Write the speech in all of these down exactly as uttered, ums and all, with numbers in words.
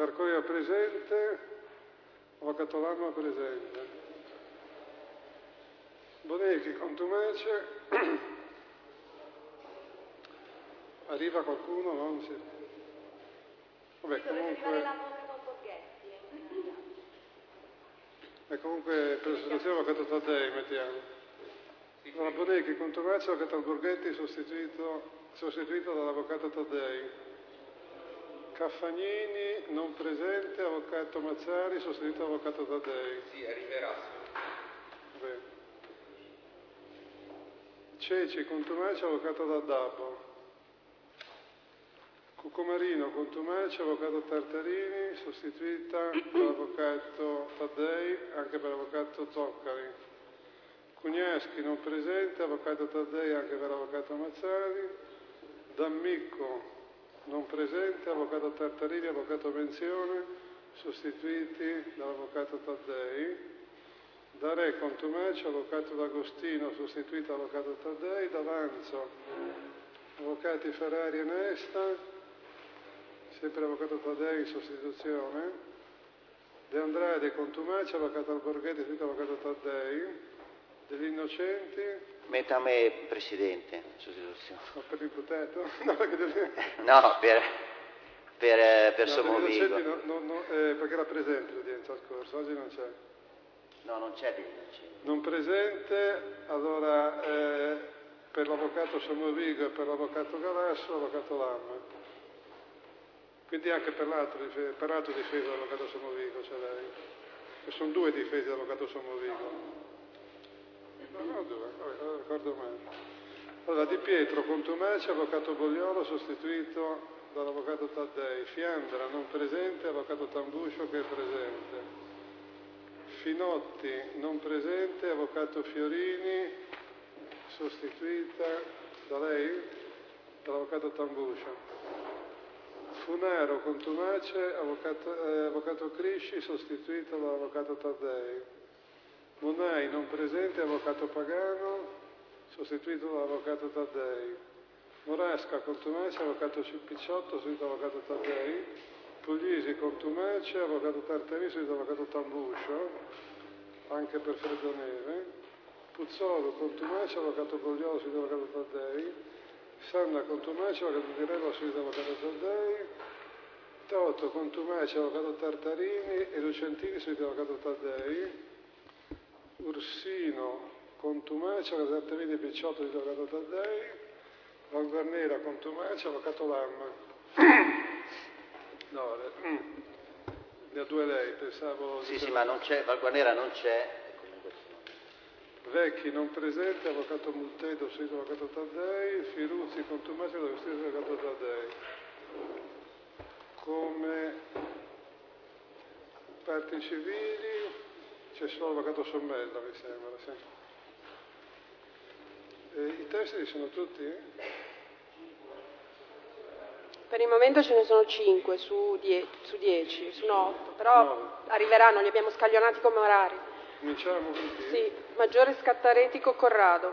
Marconia presente, Avvocato Lamma presente. Bonecchi, contumace. Arriva qualcuno? No? Non si... Vabbè, comunque... E comunque per l'associazione Avvocato Taddei mettiamo. Allora, Bonecchi, contumace, Avvocato Borghetti sostituito, sostituito dall'Avvocato Taddei. Caffagnini non presente, Avvocato Mazzari sostituito dall'Avvocato Taddei. Sì, arriverà. Bene. Ceci, contumace, Avvocato D'Addabbo. Cuccomarino, contumace, Avvocato Tartarini, sostituita dall'Avvocato Taddei, anche per l'Avvocato Zoccari. Cugneschi, non presente, Avvocato Taddei, anche per l'Avvocato Mazzari. D'Ammicco, non presente, Avvocato Tartarini, Avvocato Menzione, sostituiti dall'Avvocato Taddei. D'Are, contumace, Avvocato D'Agostino, sostituito dall'Avvocato Taddei. D'Avanzo, Avvocati Ferrari e Nesta, sempre Avvocato Taddei in sostituzione. De Andrade, contumace, Avvocato Alborghetti, sostituito Avvocato Taddei. Degli Innocenti. Metta me Presidente, sostituzione. No, per l'imputato? No, perché, deve... no, per, per, per no, Sommovigo. No, no, no, eh, perché era presente l'udienza scorsa, oggi non c'è. No, non c'è degli Innocenti. Non presente, allora eh, per l'Avvocato Sommovigo e per l'Avvocato Galasso, l'Avvocato Lamma. Quindi anche per l'altro, per l'altro difeso dell'Avvocato Sommovigo c'è lei. Che sono due difesi dell'Avvocato Sommovigo. No, no, due, no, ricordo male. Allora, Di Pietro, contumace, Avvocato Bogliolo, sostituito dall'Avvocato Taddei. Fiandra, non presente, Avvocato Tambuscio che è presente. Finotti, non presente, Avvocato Fiorini, sostituita da lei, dall'Avvocato Tambuscio. Funaro, contumace, Avvocato, eh, Avvocato Crisci, sostituito dall'Avvocato Taddei. Monai, non presente, Avvocato Pagano, sostituito dall'Avvocato Taddei. Morasca, contumace, Avvocato Picciotto, sostituito dall'Avvocato Taddei. Puglisi, contumace, Avvocato Tartarini, sostituito dall'Avvocato Tambuscio, anche per Freddoneve. Puzzolo, contumace, Avvocato Bogliolo, sostituito dall'Avvocato Taddei. Sanna, contumace, Avvocato Tirello, sostituito dall'Avvocato Taddei. Toto, contumace, Avvocato Tartarini e Lucentini, sostituito dall'Avvocato Taddei. Ursino, contumace, Avvocato Tartarini e Picciotto, sostituito dall'Avvocato Taddei. Valguarnera, contumace, Avvocato Lamma. No, ne ha due lei, pensavo... Sì, sì, ma non c'è, Valguarnera non c'è. Vecchi, non presente, Avvocato Multedo, sostituito dall'Avvocato Taddei. Firuzzi, contumace, sostituito dall'Avvocato Taddei. Come parti civili c'è solo l'Avvocato Sommella, mi sembra. Sì. E i testi sono tutti? Per il momento ce ne sono cinque su dieci, sono otto, però no. Arriveranno, li abbiamo scaglionati come orari. Cominciamo tutti? Sì, Maggiore Scattaretico Corrado.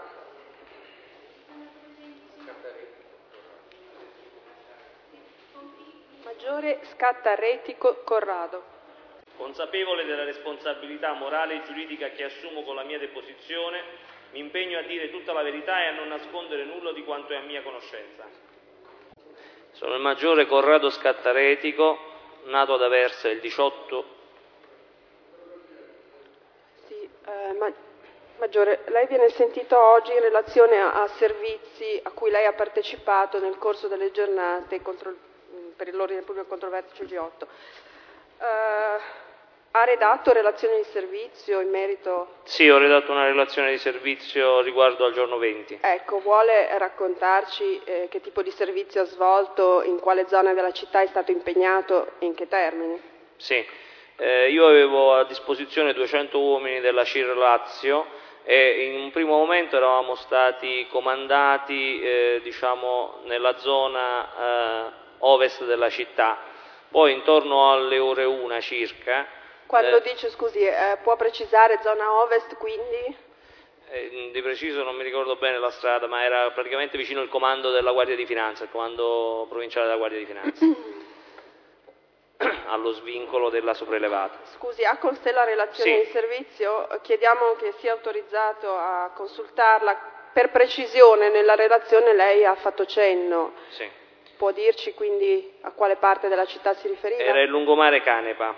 Maggiore Scattaretico Corrado. Consapevole della responsabilità morale e giuridica che assumo con la mia deposizione, mi impegno a dire tutta la verità e a non nascondere nulla di quanto è a mia conoscenza. Sono il maggiore Corrado Scattaretico, nato ad Aversa il diciotto. Sì, eh, ma, Maggiore, lei viene sentito oggi in relazione a, a servizi a cui lei ha partecipato nel corso delle giornate contro, per l'ordine pubblico controverso C G otto. Eh, ha redatto relazione di servizio in merito? Sì, ho redatto una relazione di servizio riguardo al giorno venti. Ecco, vuole raccontarci eh, che tipo di servizio ha svolto, in quale zona della città è stato impegnato e in che termini? Sì, eh, io avevo a disposizione duecento uomini della C I R Lazio e in un primo momento eravamo stati comandati eh, diciamo, nella zona eh, ovest della città, poi intorno alle ore una circa. Quando eh, dice, scusi, eh, può precisare zona ovest, quindi? Eh, di preciso non mi ricordo bene la strada, ma era praticamente vicino il comando della Guardia di Finanza, il comando provinciale della Guardia di Finanza. allo svincolo della sopraelevata. Scusi, ha con sé la relazione Sì. di servizio? Chiediamo che sia autorizzato a consultarla. Per precisione, nella relazione lei ha fatto cenno. Sì. Può dirci quindi a quale parte della città si riferiva? Era il lungomare Canepa.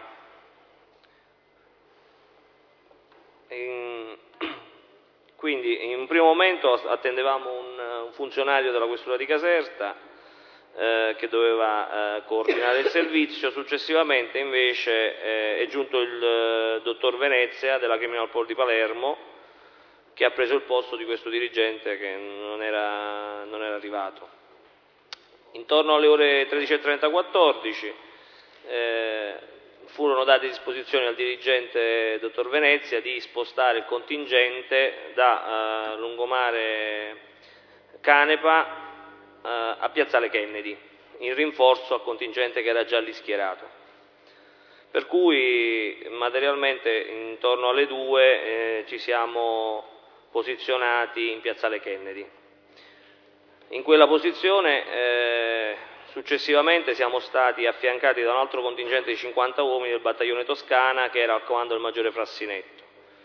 In... Quindi in un primo momento attendevamo un, un funzionario della questura di Caserta eh, che doveva eh, coordinare il servizio, successivamente invece eh, è giunto il eh, dottor Venezia della Criminal Pol di Palermo, che ha preso il posto di questo dirigente che non era, non era arrivato. Intorno alle ore tredici e trenta quattordici eh, furono date disposizioni al dirigente dottor Venezia di spostare il contingente da eh, lungomare Canepa eh, a Piazzale Kennedy, in rinforzo al contingente che era già lì schierato. Per cui materialmente intorno alle due eh, ci siamo posizionati in Piazzale Kennedy. In quella posizione eh, successivamente siamo stati affiancati da un altro contingente di cinquanta uomini del battaglione Toscana che era al comando del maggiore Frassinetto.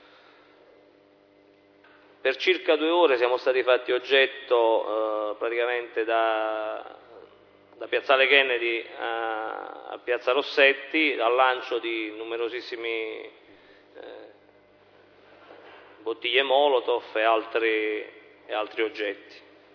Per circa due ore siamo stati fatti oggetto eh, praticamente da, da Piazzale Kennedy a, a Piazza Rossetti, al lancio di numerosissimi bottiglie Molotov e altri, e altri oggetti.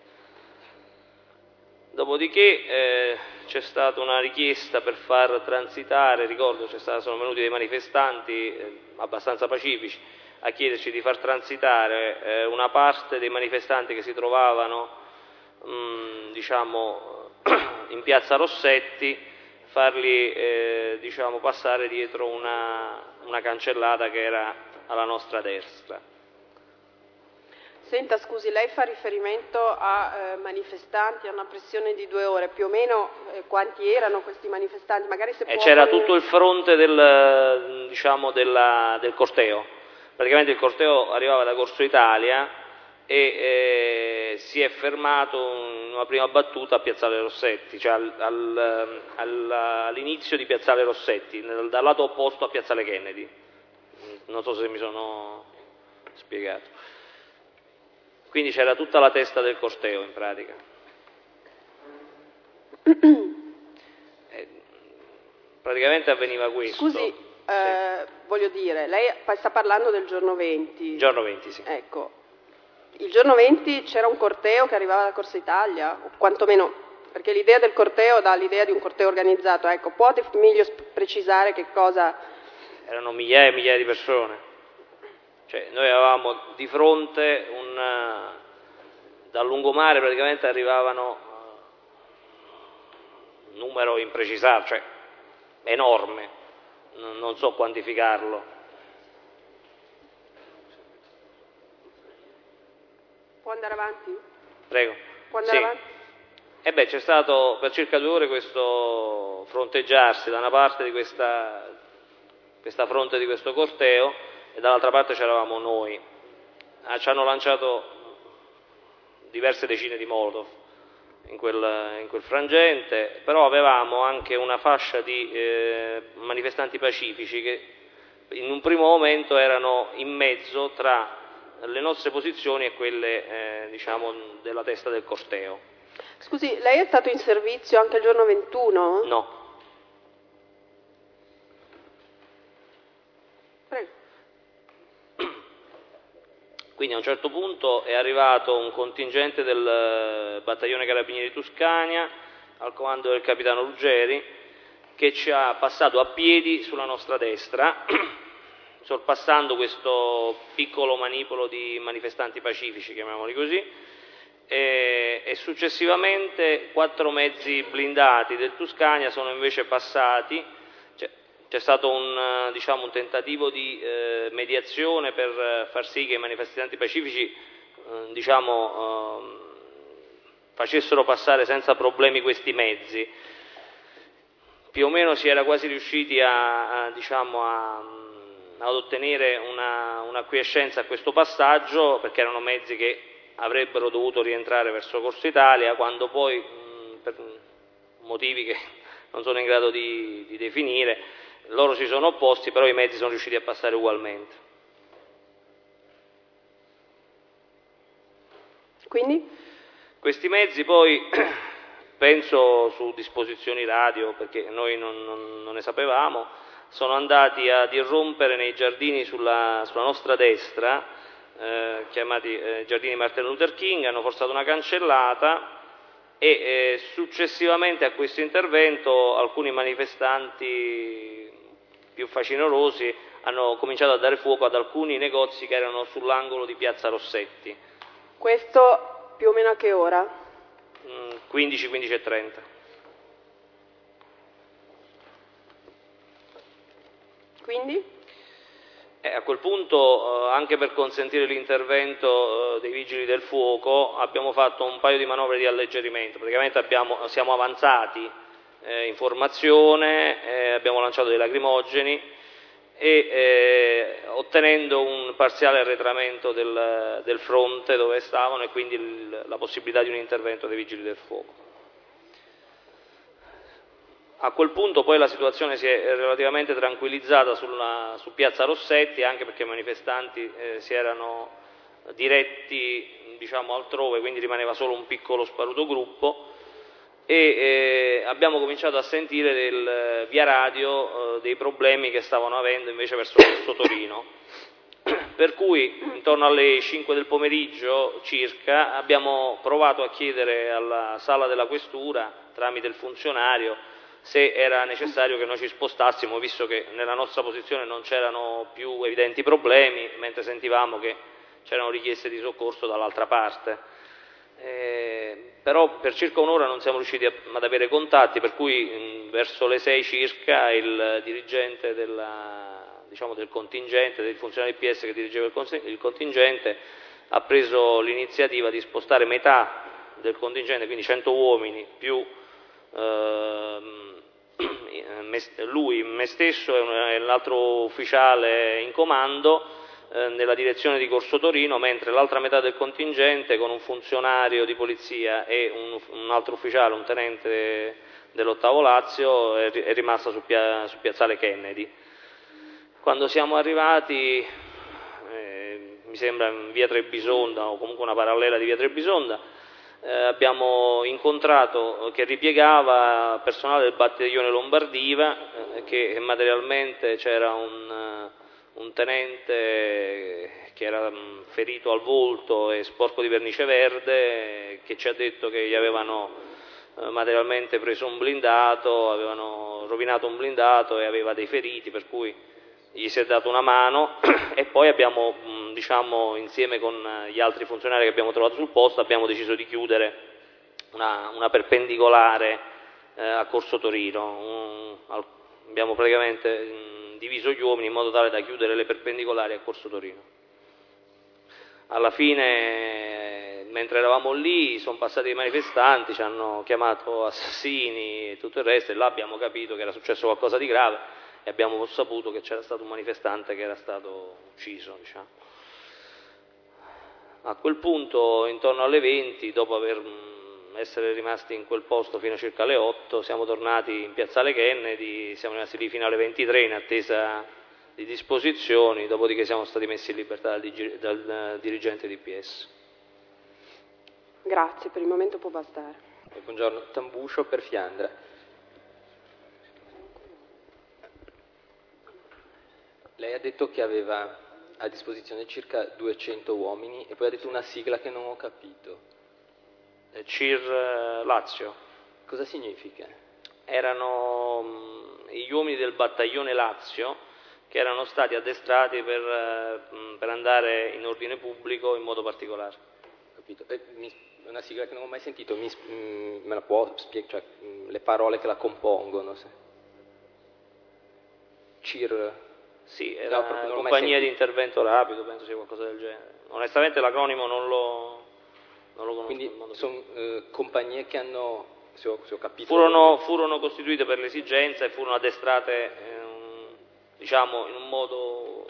Dopodiché eh, c'è stata una richiesta per far transitare, ricordo c'è stata, sono venuti dei manifestanti eh, abbastanza pacifici a chiederci di far transitare eh, una parte dei manifestanti che si trovavano mh, diciamo, in Piazza Rossetti, farli eh, diciamo, passare dietro una, una cancellata che era alla nostra destra. Senta, scusi, lei fa riferimento a eh, manifestanti, a una pressione di due ore, più o meno eh, quanti erano questi manifestanti? Magari se eh, può c'era fare... tutto il fronte del, diciamo, della, del corteo, praticamente il corteo arrivava da Corso Italia e eh, si è fermato in una prima battuta a Piazzale Rossetti, cioè al, al, al, all'inizio di Piazzale Rossetti, nel, dal lato opposto a Piazzale Kennedy. Non so se mi sono spiegato. Quindi c'era tutta la testa del corteo in pratica. Eh, praticamente avveniva questo. Scusi, sì. eh, voglio dire, lei sta parlando del giorno venti. Giorno venti, sì. Ecco, il giorno venti c'era un corteo che arrivava da Corsa Italia, o quantomeno, perché l'idea del corteo dà l'idea di un corteo organizzato. Ecco, può meglio precisare che cosa... Erano migliaia e migliaia di persone. Cioè, noi avevamo di fronte un, dal lungomare praticamente arrivavano un numero imprecisato, cioè enorme, non so quantificarlo. Può andare avanti? Prego. Può andare sì. avanti? E beh, c'è stato per circa due ore questo fronteggiarsi da una parte di questa, questa fronte di questo corteo e dall'altra parte c'eravamo noi. Ah, ci hanno lanciato diverse decine di Molotov in quel, in quel frangente, però avevamo anche una fascia di eh, manifestanti pacifici che in un primo momento erano in mezzo tra le nostre posizioni e quelle eh, diciamo della testa del corteo. Scusi, lei è stato in servizio anche il giorno ventuno? No. Prego. Quindi a un certo punto è arrivato un contingente del battaglione Carabinieri Tuscania al comando del capitano Ruggeri che ci ha passato a piedi sulla nostra destra sorpassando questo piccolo manipolo di manifestanti pacifici, chiamiamoli così, e, e successivamente quattro mezzi blindati del Tuscania sono invece passati. C'è stato un, diciamo, un tentativo di eh, mediazione per far sì che i manifestanti pacifici eh, diciamo, eh, facessero passare senza problemi questi mezzi. Più o meno si era quasi riusciti a, a, diciamo, a, ad ottenere una, una acquiescenza a questo passaggio, perché erano mezzi che avrebbero dovuto rientrare verso Corso Italia, quando poi, mh, per motivi che non sono in grado di, di definire. Loro si sono opposti, però i mezzi sono riusciti a passare ugualmente. Quindi? Questi mezzi poi, penso su disposizioni radio, perché noi non, non, non ne sapevamo, sono andati ad irrompere nei giardini sulla, sulla nostra destra, eh, chiamati eh, giardini Martin Luther King, hanno forzato una cancellata e eh, successivamente a questo intervento alcuni manifestanti più facinorosi hanno cominciato a dare fuoco ad alcuni negozi che erano sull'angolo di Piazza Rossetti. Questo più o meno a che ora? quindici, quindici e trenta. Quindi? Eh, a quel punto, eh, anche per consentire l'intervento eh, dei vigili del fuoco, abbiamo fatto un paio di manovre di alleggerimento. Praticamente abbiamo, siamo avanzati eh, in formazione, eh, abbiamo lanciato dei lacrimogeni e eh, ottenendo un parziale arretramento del, del fronte dove stavano e quindi il, la possibilità di un intervento dei vigili del fuoco. A quel punto poi la situazione si è relativamente tranquillizzata sulla, su Piazza Rossetti, anche perché i manifestanti eh, si erano diretti, diciamo, altrove, quindi rimaneva solo un piccolo sparuto gruppo e eh, abbiamo cominciato a sentire del, via radio eh, dei problemi che stavano avendo invece verso Corso Torino, per cui intorno alle cinque del pomeriggio circa abbiamo provato a chiedere alla sala della questura tramite il funzionario se era necessario che noi ci spostassimo, visto che nella nostra posizione non c'erano più evidenti problemi, mentre sentivamo che c'erano richieste di soccorso dall'altra parte. Eh, però per circa un'ora non siamo riusciti a, ad avere contatti, per cui mh, verso le sei circa il dirigente della, diciamo, del contingente, del funzionario del P S che dirigeva il, il contingente, ha preso l'iniziativa di spostare metà del contingente, quindi cento uomini più eh, lui, me stesso e l'altro ufficiale in comando nella direzione di Corso Torino, mentre l'altra metà del contingente con un funzionario di polizia e un, un altro ufficiale, un tenente dell'ottavo Lazio, è, è rimasta su, pia, su piazzale Kennedy. Quando siamo arrivati, eh, mi sembra in via Trebisonda o comunque una parallela di via Trebisonda, eh, abbiamo incontrato che ripiegava personale del battaglione Lombardiva, eh, che materialmente c'era un un tenente che era ferito al volto e sporco di vernice verde, che ci ha detto che gli avevano materialmente preso un blindato, avevano rovinato un blindato e aveva dei feriti, per cui gli si è dato una mano e poi abbiamo, diciamo, insieme con gli altri funzionari che abbiamo trovato sul posto, abbiamo deciso di chiudere una, una perpendicolare eh, a Corso Torino. Un, abbiamo praticamente diviso gli uomini in modo tale da chiudere le perpendicolari a Corso Torino. Alla fine, mentre eravamo lì, sono passati i manifestanti, ci hanno chiamato assassini e tutto il resto, e là abbiamo capito che era successo qualcosa di grave e abbiamo saputo che c'era stato un manifestante che era stato ucciso, diciamo. A quel punto, intorno alle venti, dopo aver essere rimasti in quel posto fino a circa alle otto, siamo tornati in piazzale Kennedy, siamo rimasti lì fino alle ventitré in attesa di disposizioni, dopodiché siamo stati messi in libertà dal, dal dirigente di P S. Grazie, per il momento può bastare. Buongiorno, Tambuscio per Fiandra. Lei ha detto che aveva a disposizione circa duecento uomini e poi ha detto una sigla che non ho capito. C I R Lazio. Cosa significa? Erano mh, gli uomini del battaglione Lazio che erano stati addestrati per, mh, per andare in ordine pubblico in modo particolare. Capito. Eh, mi, una sigla che non ho mai sentito, mi, mh, me la può spiegare, cioè, mh, le parole che la compongono? Se... C I R? Sì, era no, una compagnia di intervento rapido, penso sia qualcosa del genere. Onestamente l'acronimo non lo... Non lo conosco. Quindi sono eh, compagnie che hanno, se ho, se ho capito... Furono, furono costituite per l'esigenza e furono addestrate, eh, diciamo, in un modo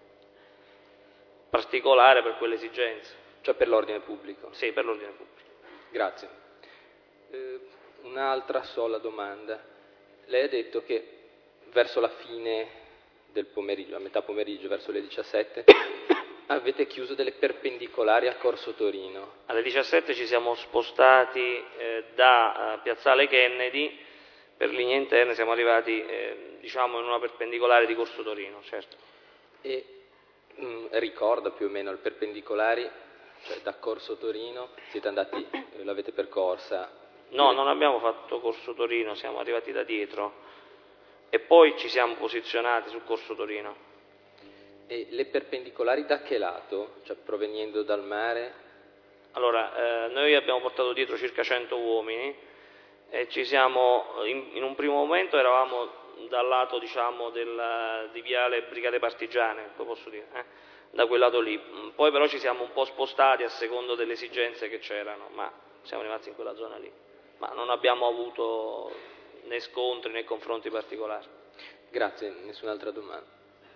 particolare per quell'esigenza. Cioè per l'ordine pubblico? Sì, per l'ordine pubblico. Grazie. Eh, un'altra sola domanda. lei ha detto che verso la fine del pomeriggio, a metà pomeriggio, verso le diciassette, avete chiuso delle perpendicolari a Corso Torino. Alle diciassette ci siamo spostati eh, da uh, Piazzale Kennedy, per linee interne siamo arrivati eh, diciamo in una perpendicolare di Corso Torino, certo. E mh, ricorda più o meno il perpendicolari, cioè da Corso Torino, siete andati, eh, l'avete percorsa? No, non abbiamo fatto Corso Torino, siamo arrivati da dietro e poi ci siamo posizionati su Corso Torino. E le perpendicolari da che lato? Cioè provenendo dal mare? Allora, eh, noi abbiamo portato dietro circa cento uomini e ci siamo, in, in un primo momento eravamo dal lato diciamo del, di Viale Brigate Partigiane, poi posso dire, eh, da quel lato lì. Poi però ci siamo un po' spostati a secondo delle esigenze che c'erano, ma siamo rimasti in quella zona lì. Ma non abbiamo avuto né scontri né confronti particolari. Grazie, nessun'altra domanda.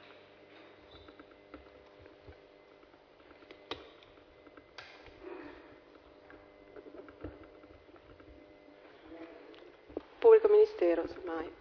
Pubblico Ministero, semmai.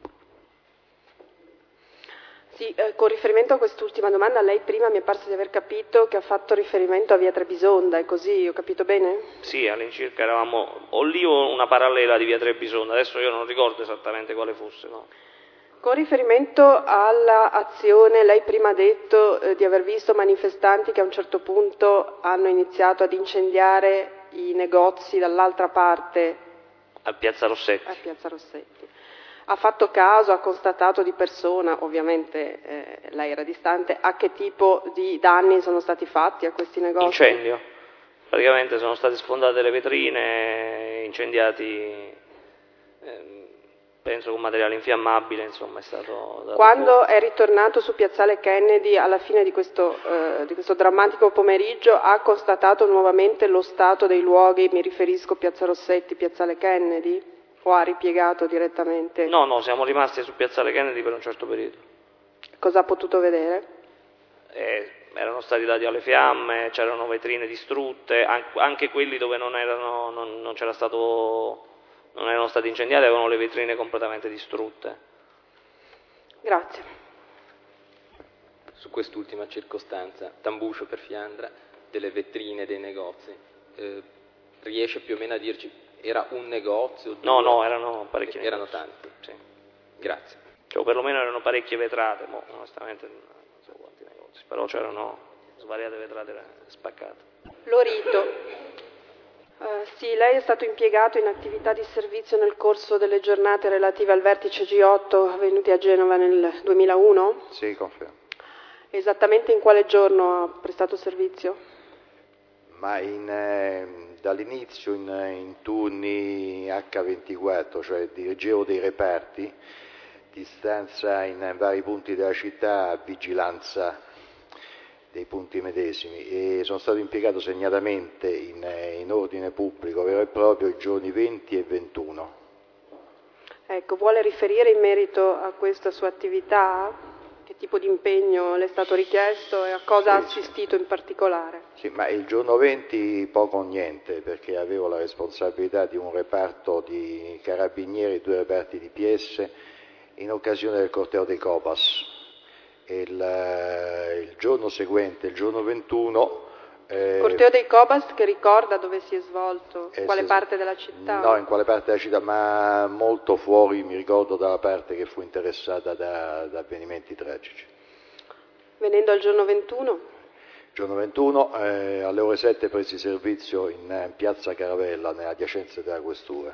Sì, eh, con riferimento a quest'ultima domanda, lei prima mi è parso di aver capito che ha fatto riferimento a Via Trebisonda, è così? Ho capito bene? Sì, all'incirca eravamo o lì o una parallela di Via Trebisonda, adesso io non ricordo esattamente quale fosse, no? Con riferimento all'azione, lei prima ha detto eh, di aver visto manifestanti che a un certo punto hanno iniziato ad incendiare i negozi dall'altra parte. A Piazza Rossetti. A Piazza Rossetti. Ha fatto caso, ha constatato di persona, ovviamente eh, lei era distante, a che tipo di danni sono stati fatti a questi negozi? Incendio. Praticamente sono state sfondate le vetrine, incendiati, eh, penso con materiale infiammabile, insomma è stato... dato Quando fuoco. è ritornato su Piazzale Kennedy alla fine di questo, eh, di questo drammatico pomeriggio, ha constatato nuovamente lo stato dei luoghi, mi riferisco Piazza Rossetti, Piazzale Kennedy? O ha ripiegato direttamente? No, no, siamo rimasti su Piazzale Kennedy per un certo periodo. Cosa ha potuto vedere? Eh, erano stati dati alle fiamme, c'erano vetrine distrutte, anche quelli dove non, erano, non, non, c'era stato, non erano stati incendiati avevano le vetrine completamente distrutte. Grazie. Su quest'ultima circostanza, Tambuscio per Fiandra, delle vetrine dei negozi, eh, riesce più o meno a dirci... Era un negozio? Due? No, no, erano parecchi Erano negozi. tanti? Sì. Grazie. Cioè, perlomeno erano parecchie vetrate, mo, onestamente non so quanti negozi, però c'erano svariate vetrate spaccate. Lorito. Uh, sì, lei è stato impiegato in attività di servizio nel corso delle giornate relative al vertice G otto avvenuti a Genova nel duemilauno? Sì, confermo. Esattamente in quale giorno ha prestato servizio? Ma in... Eh... dall'inizio in, in turni acca ventiquattro, cioè dirigevo dei reparti di stanza in vari punti della città a vigilanza dei punti medesimi e sono stato impiegato segnatamente in, in ordine pubblico vero e proprio i giorni venti e ventuno. Ecco, vuole riferire in merito a questa sua attività? Che tipo di impegno le è stato richiesto e a cosa ha assistito in particolare? Sì, ma il giorno venti poco o niente, perché avevo la responsabilità di un reparto di carabinieri e due reparti di P S in occasione del corteo dei Copas. Il, il giorno seguente, il giorno ventuno... Eh, corteo dei Cobas che ricorda dove si è svolto? Eh, quale si parte della città? No, in quale parte della città, ma molto fuori, mi ricordo, dalla parte che fu interessata da, da avvenimenti tragici. Venendo al giorno ventuno? Il giorno ventuno, eh, alle ore sette presi servizio in, in piazza Caravella, nella adiacenza della questura.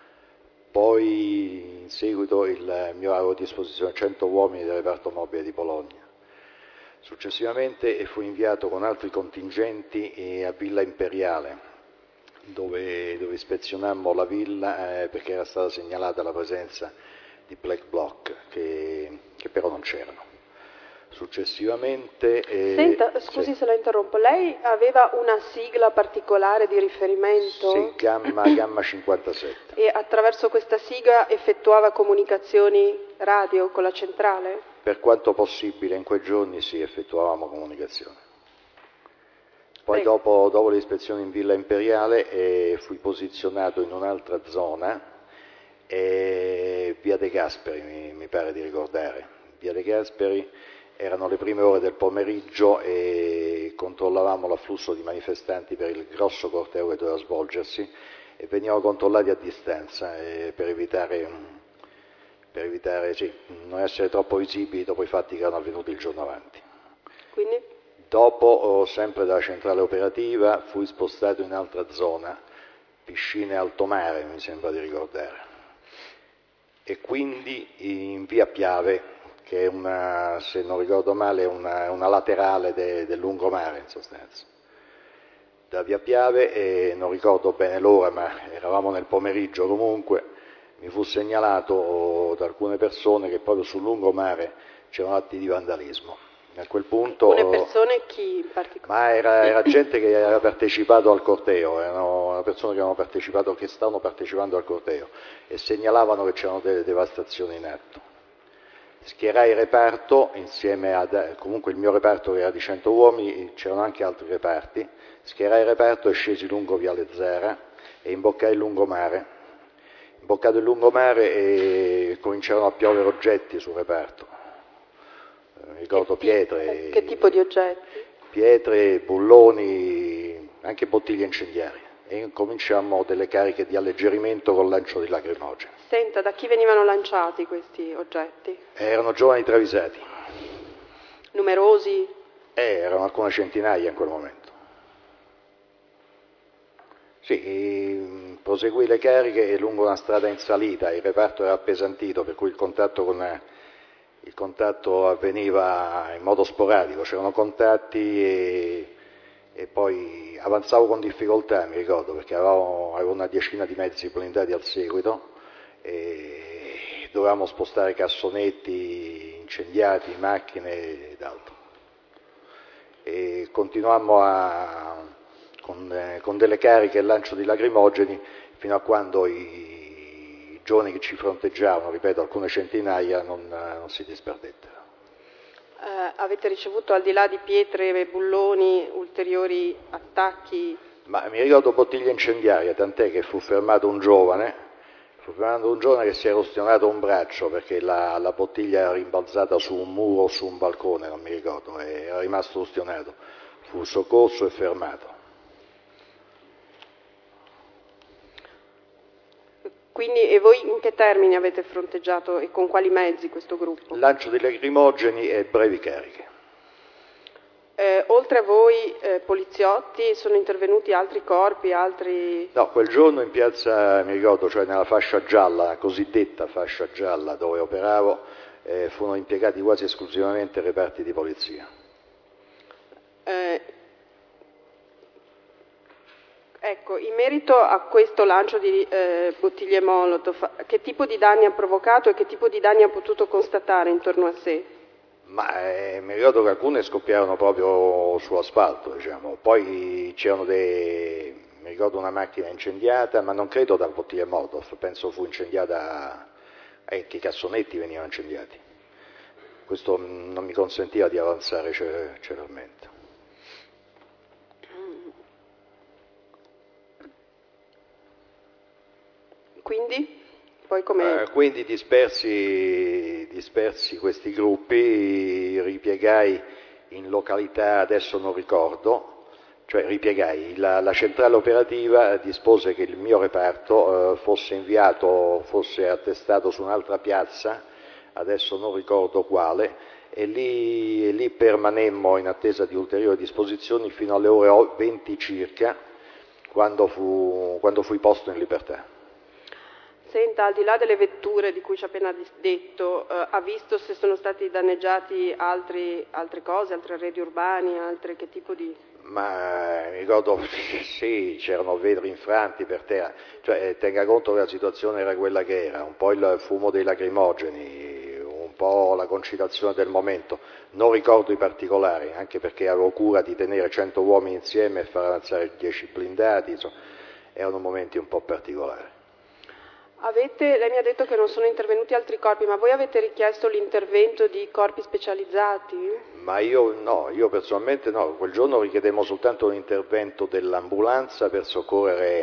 Poi in seguito il mio avevo a disposizione cento uomini del reparto mobile di Bologna. Successivamente fu inviato con altri contingenti a Villa Imperiale, dove, dove ispezionammo la villa eh, perché era stata segnalata la presenza di black bloc che, che però non c'erano. Successivamente... Eh, Senta, scusi sì. se la interrompo, lei aveva una sigla particolare di riferimento? Sì, gamma, gamma cinquantasette. E attraverso questa sigla effettuava comunicazioni radio con la centrale? Per quanto possibile in quei giorni sì, effettuavamo comunicazione. Poi dopo, dopo l'ispezione in Villa Imperiale eh, fui posizionato in un'altra zona e via De Gasperi, mi, mi pare di ricordare. Via De Gasperi erano le prime ore del pomeriggio e controllavamo l'afflusso di manifestanti per il grosso corteo che doveva svolgersi e venivano controllati a distanza eh, per evitare, per evitare sì, non essere troppo visibili dopo i fatti che erano avvenuti il giorno avanti. Quindi? Dopo, sempre dalla centrale operativa, fui spostato in un'altra zona, Piscine Alto Mare, mi sembra di ricordare, e quindi in via Piave, che è una, se non ricordo male, una, una laterale de, del lungomare in sostanza. Da via Piave, e non ricordo bene l'ora, ma eravamo nel pomeriggio comunque, mi fu segnalato da alcune persone che proprio sul lungomare c'erano atti di vandalismo. A quel punto, alcune persone, chi in particolare? Ma era, era gente che aveva partecipato al corteo, erano persone che, avevano partecipato, che stavano partecipando al corteo e segnalavano che c'erano delle devastazioni in atto. Schierai il reparto insieme a, comunque il mio reparto che era di cento uomini, c'erano anche altri reparti, schierai il reparto e scesi lungo Viale Zara e imboccai il lungomare. Imboccato il lungomare e cominciarono a piovere oggetti sul reparto. Ricordo che pietre. Che tipo di oggetti? Pietre, bulloni, anche bottiglie incendiarie. E cominciamo delle cariche di alleggerimento con lancio di lacrimogeni. Senta, da chi venivano lanciati questi oggetti? Erano giovani travisati. Numerosi? Eh, erano alcune centinaia in quel momento. Sì, proseguì le cariche lungo una strada in salita, il reparto era appesantito, per cui il contatto con... Il contatto avveniva in modo sporadico, c'erano contatti e, e poi avanzavo con difficoltà, mi ricordo, perché avevo, avevo una decina di mezzi blindati al seguito e dovevamo spostare cassonetti incendiati, macchine ed altro. E continuammo a, con, con delle cariche e lancio di lacrimogeni fino a quando i I giovani che ci fronteggiavano, ripeto, alcune centinaia, non, non si disperdettero. Eh, avete ricevuto, al di là di pietre e bulloni, ulteriori attacchi? Ma mi ricordo bottiglie incendiarie, tant'è che fu fermato un giovane, fu fermato un giovane che si era ustionato un braccio perché la, la bottiglia era rimbalzata su un muro o su un balcone, non mi ricordo, e era rimasto ustionato. Fu soccorso e fermato. Quindi, e voi in che termini avete fronteggiato e con quali mezzi questo gruppo? Lancio di lacrimogeni e brevi cariche. Eh, oltre a voi eh, poliziotti, sono intervenuti altri corpi, altri... No, quel giorno in piazza, mi ricordo, cioè nella fascia gialla, la cosiddetta fascia gialla dove operavo, eh, furono impiegati quasi esclusivamente reparti di polizia. Eh, Ecco, in merito a questo lancio di eh, bottiglie Molotov, che tipo di danni ha provocato e che tipo di danni ha potuto constatare intorno a sé? Ma eh, mi ricordo che alcune scoppiarono proprio su asfalto, diciamo. Poi c'erano dei... mi ricordo una macchina incendiata, ma non credo da bottiglie Molotov, penso fu incendiata, eh, che i cassonetti venivano incendiati. Questo non mi consentiva di avanzare celermente. Quindi? Poi come... eh, quindi dispersi, dispersi questi gruppi, ripiegai in località, adesso non ricordo, cioè ripiegai, la, la centrale operativa dispose che il mio reparto eh, fosse inviato, fosse attestato su un'altra piazza, adesso non ricordo quale, e lì, e lì permanemmo in attesa di ulteriori disposizioni fino alle ore venti circa, quando, fu, quando fui posto in libertà. Senta, al di là delle vetture di cui ci ha appena detto, eh, ha visto se sono stati danneggiati altri, altre cose, altri arredi urbani, altre che tipo di... Ma mi ricordo, sì, c'erano vetri infranti per terra, cioè tenga conto che la situazione era quella che era, un po' il fumo dei lacrimogeni, un po' la concitazione del momento, non ricordo i particolari, anche perché avevo cura di tenere cento uomini insieme e far avanzare dieci blindati, insomma, erano momenti un po' particolari. Avete, lei mi ha detto che non sono intervenuti altri corpi, ma voi avete richiesto l'intervento di corpi specializzati? Ma io no, io personalmente no, quel giorno richiedemmo soltanto l'intervento dell'ambulanza per soccorrere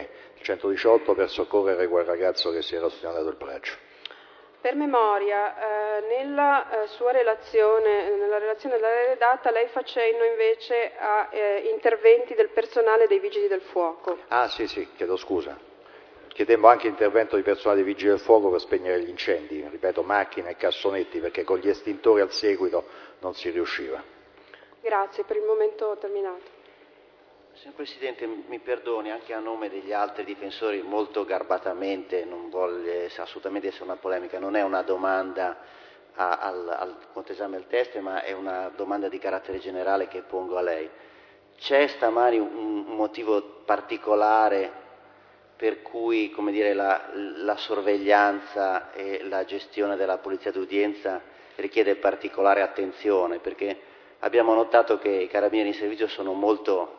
centodiciotto per soccorrere quel ragazzo che si era ostinnato il braccio. Per memoria, eh, nella eh, sua relazione, nella relazione da lei redatta, lei fa cenno invece a eh, interventi del personale dei Vigili del Fuoco. Ah sì, sì, chiedo scusa. Chiedemmo anche intervento di personale dei Vigili del Fuoco per spegnere gli incendi, ripeto, macchine e cassonetti, perché con gli estintori al seguito non si riusciva. Grazie, per il momento ho terminato. Signor Presidente, mi perdoni anche a nome degli altri difensori, molto garbatamente, non vuole assolutamente essere una polemica, non è una domanda a, al, al contesame del test, ma è una domanda di carattere generale che pongo a lei. C'è stamani un, un motivo particolare per cui, come dire, la, la sorveglianza e la gestione della polizia d'udienza richiede particolare attenzione? Perché abbiamo notato che i carabinieri in servizio sono molto,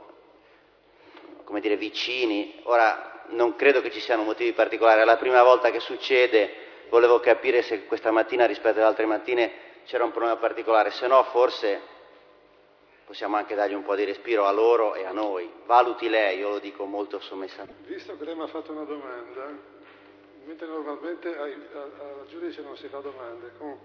come dire, vicini. Ora non credo che ci siano motivi particolari, è la prima volta che succede, volevo capire se questa mattina rispetto alle altre mattine c'era un problema particolare, se no forse possiamo anche dargli un po' di respiro a loro e a noi. Valuti lei, io lo dico molto sommessamente. Visto che lei mi ha fatto una domanda, mentre normalmente ai, a, al giudice non si fa domande, con,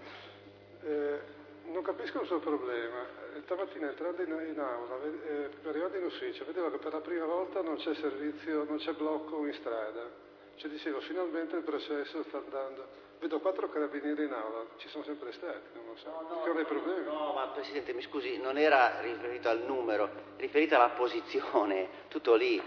eh, non capisco il suo problema. Stamattina entrando in, in aula, eh, arrivando in ufficio, vedevo che per la prima volta non c'è servizio, non c'è blocco in strada. Cioè dicevo, finalmente il processo sta andando. Vedo quattro carabinieri in aula, ci sono sempre stati, non lo so. No, no, che ho dei problemi. No, ma Presidente, mi scusi, non era riferito al numero, riferito alla posizione, tutto lì.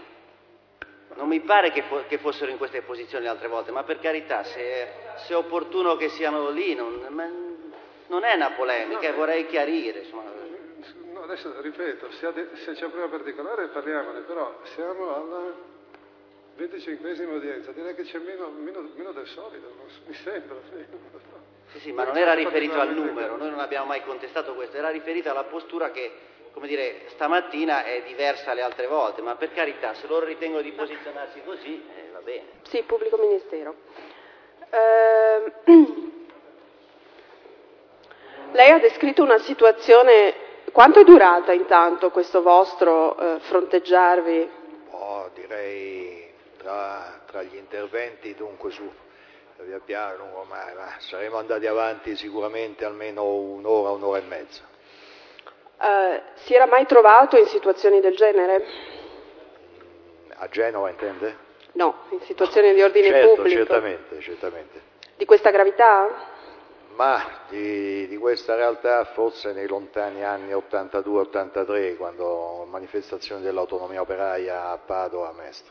Non mi pare che, fo- che fossero in queste posizioni le altre volte, ma per carità, se, se è opportuno che siano lì, non, ma, non è una polemica, no, vorrei chiarire. Insomma. No, adesso ripeto, se, de- se c'è un problema particolare parliamone, però siamo alla venticinquesima udienza, direi che c'è meno, meno, meno del solito, mi sembra. Sì, sì, ma non era riferito al numero, noi non abbiamo mai contestato questo, era riferito alla postura che, come dire, stamattina è diversa alle altre volte, ma per carità, se loro ritengono di posizionarsi così, eh, va bene. Sì, pubblico ministero. Eh, lei ha descritto una situazione, quanto è durata intanto questo vostro eh, fronteggiarvi? Oh, direi tra, tra gli interventi, dunque su via piano, ma, ma saremmo andati avanti sicuramente almeno un'ora, un'ora e mezza. Uh, si era mai trovato in situazioni del genere? A Genova intende? No, in situazioni di ordine certo, pubblico. Certamente, certamente. Di questa gravità? Ma di, di questa realtà forse nei lontani anni ottantadue ottantatré, quando manifestazioni dell'autonomia operaia a Padova a Mestre.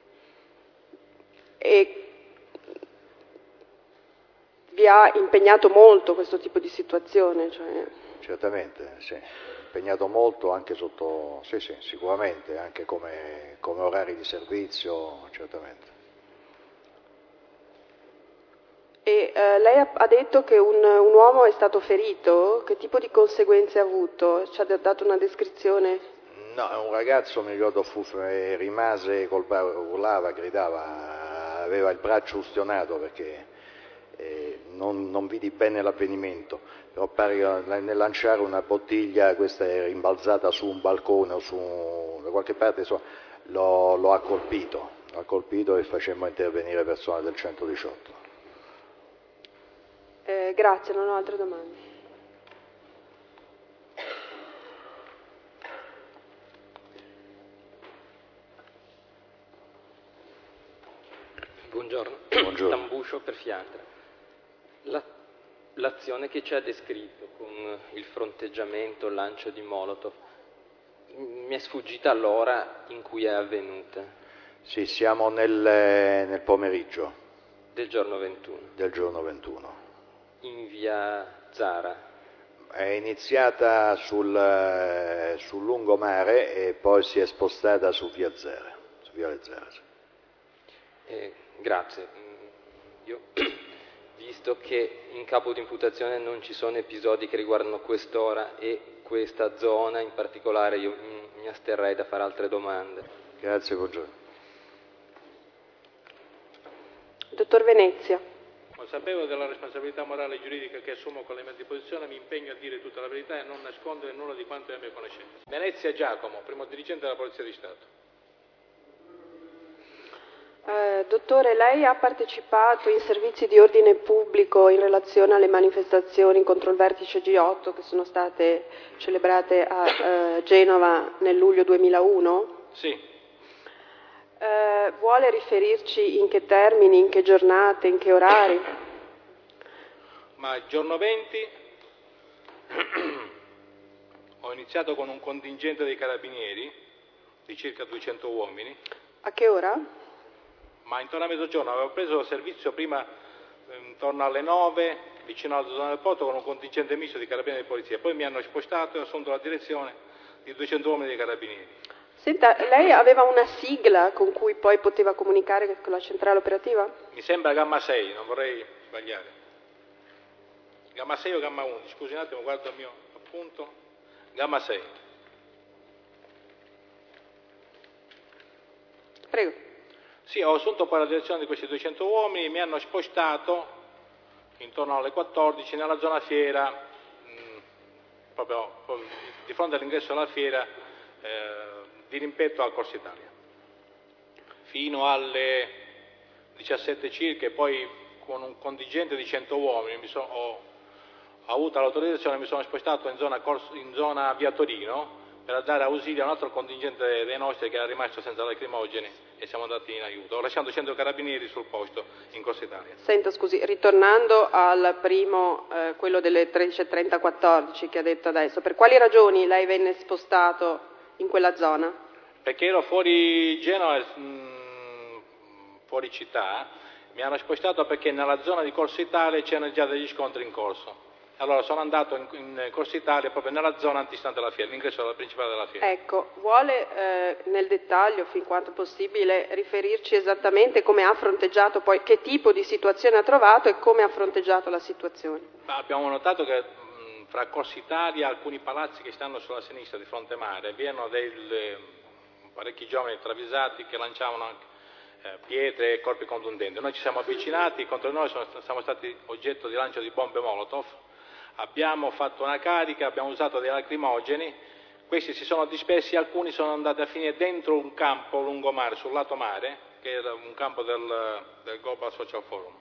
E vi ha impegnato molto questo tipo di situazione? Cioè... Certamente, sì. Impegnato molto anche sotto, sì sì, sicuramente, anche come, come orari di servizio, certamente. E eh, lei ha, ha detto che un, un uomo è stato ferito, che tipo di conseguenze ha avuto? Ci ha dato una descrizione? No, un ragazzo, mi ricordo, fu, rimase, col, urlava, gridava, aveva il braccio ustionato perché eh, non, non vidi bene l'avvenimento, però pare che nel lanciare una bottiglia, questa è rimbalzata su un balcone o su da qualche parte, insomma, lo, lo ha colpito, lo ha colpito e facemmo intervenire persone del centodiciotto. Eh, grazie, non ho altre domande. Buongiorno, Buongiorno. Tambuscio per Fiandra. La, l'azione che ci ha descritto con il fronteggiamento, il lancio di Molotov, mi è sfuggita l'ora in cui è avvenuta. Sì, siamo nel, nel pomeriggio. Del giorno ventuno. Del giorno ventuno. In via Zara. È iniziata sul, sul lungomare e poi si è spostata su via Zara, su via Zara. Sì. Eh, grazie. Io, visto che in capo di imputazione non ci sono episodi che riguardano quest'ora e questa zona in particolare, io mi asterrei da fare altre domande. Grazie, buongiorno. Dottor Venezia. Consapevole della responsabilità morale e giuridica che assumo con le mie disposizioni, mi impegno a dire tutta la verità e a non nascondere nulla di quanto è a mia conoscenza. Venezia Giacomo, primo dirigente della Polizia di Stato. Eh, dottore, lei ha partecipato in servizi di ordine pubblico in relazione alle manifestazioni contro il vertice G otto che sono state celebrate a eh, Genova nel luglio duemilauno? Sì. Eh, vuole riferirci in che termini, in che giornate, in che orari? Ma il giorno venti ho iniziato con un contingente dei carabinieri di circa duecento uomini. A che ora? Ma intorno a mezzogiorno avevo preso servizio prima eh, intorno alle nove vicino alla zona del porto con un contingente misto di carabinieri di polizia, poi mi hanno spostato e ho assunto la direzione di duecento uomini dei carabinieri. Senta, lei aveva una sigla con cui poi poteva comunicare con la centrale operativa? Mi sembra Gamma sei, non vorrei sbagliare. Gamma sei o Gamma undici? Scusi un attimo, guardo il mio appunto. Gamma sei. Prego. Sì, ho assunto poi la direzione di questi duecento uomini, mi hanno spostato intorno alle quattordici nella zona fiera, mh, proprio di fronte all'ingresso della fiera, eh, di rimpetto al Corso Italia. Fino alle diciassette circa, e poi con un contingente di cento uomini mi so, ho, ho avuto l'autorizzazione, mi sono spostato in zona, Corso, in zona via Torino per dare ausilio a un altro contingente dei nostri che era rimasto senza lacrimogeni e siamo andati in aiuto. Ho lasciato cento carabinieri sul posto in Corso Italia. Senta, scusi, ritornando al primo, eh, quello delle tredici e trenta quattordici che ha detto adesso, per quali ragioni lei venne spostato in quella zona? Perché ero fuori Genova, mh, fuori città, mi hanno spostato perché nella zona di Corso Italia c'erano già degli scontri in corso. Allora sono andato in, in Corso Italia proprio nella zona antistante la fiera, l'ingresso principale della fiera. Ecco, vuole eh, nel dettaglio, fin quanto possibile, riferirci esattamente come ha fronteggiato, poi che tipo di situazione ha trovato e come ha fronteggiato la situazione? Ma abbiamo notato che mh, fra Corso Italia e alcuni palazzi che stanno sulla sinistra di fronte mare vi erano dei, parecchi giovani travisati che lanciavano anche eh, pietre e corpi contundenti. Noi ci siamo avvicinati, contro noi sono, siamo stati oggetto di lancio di bombe Molotov. Abbiamo fatto una carica, abbiamo usato dei lacrimogeni, questi si sono dispersi, alcuni sono andati a finire dentro un campo lungomare, sul lato mare, che era un campo del, del Global Social Forum.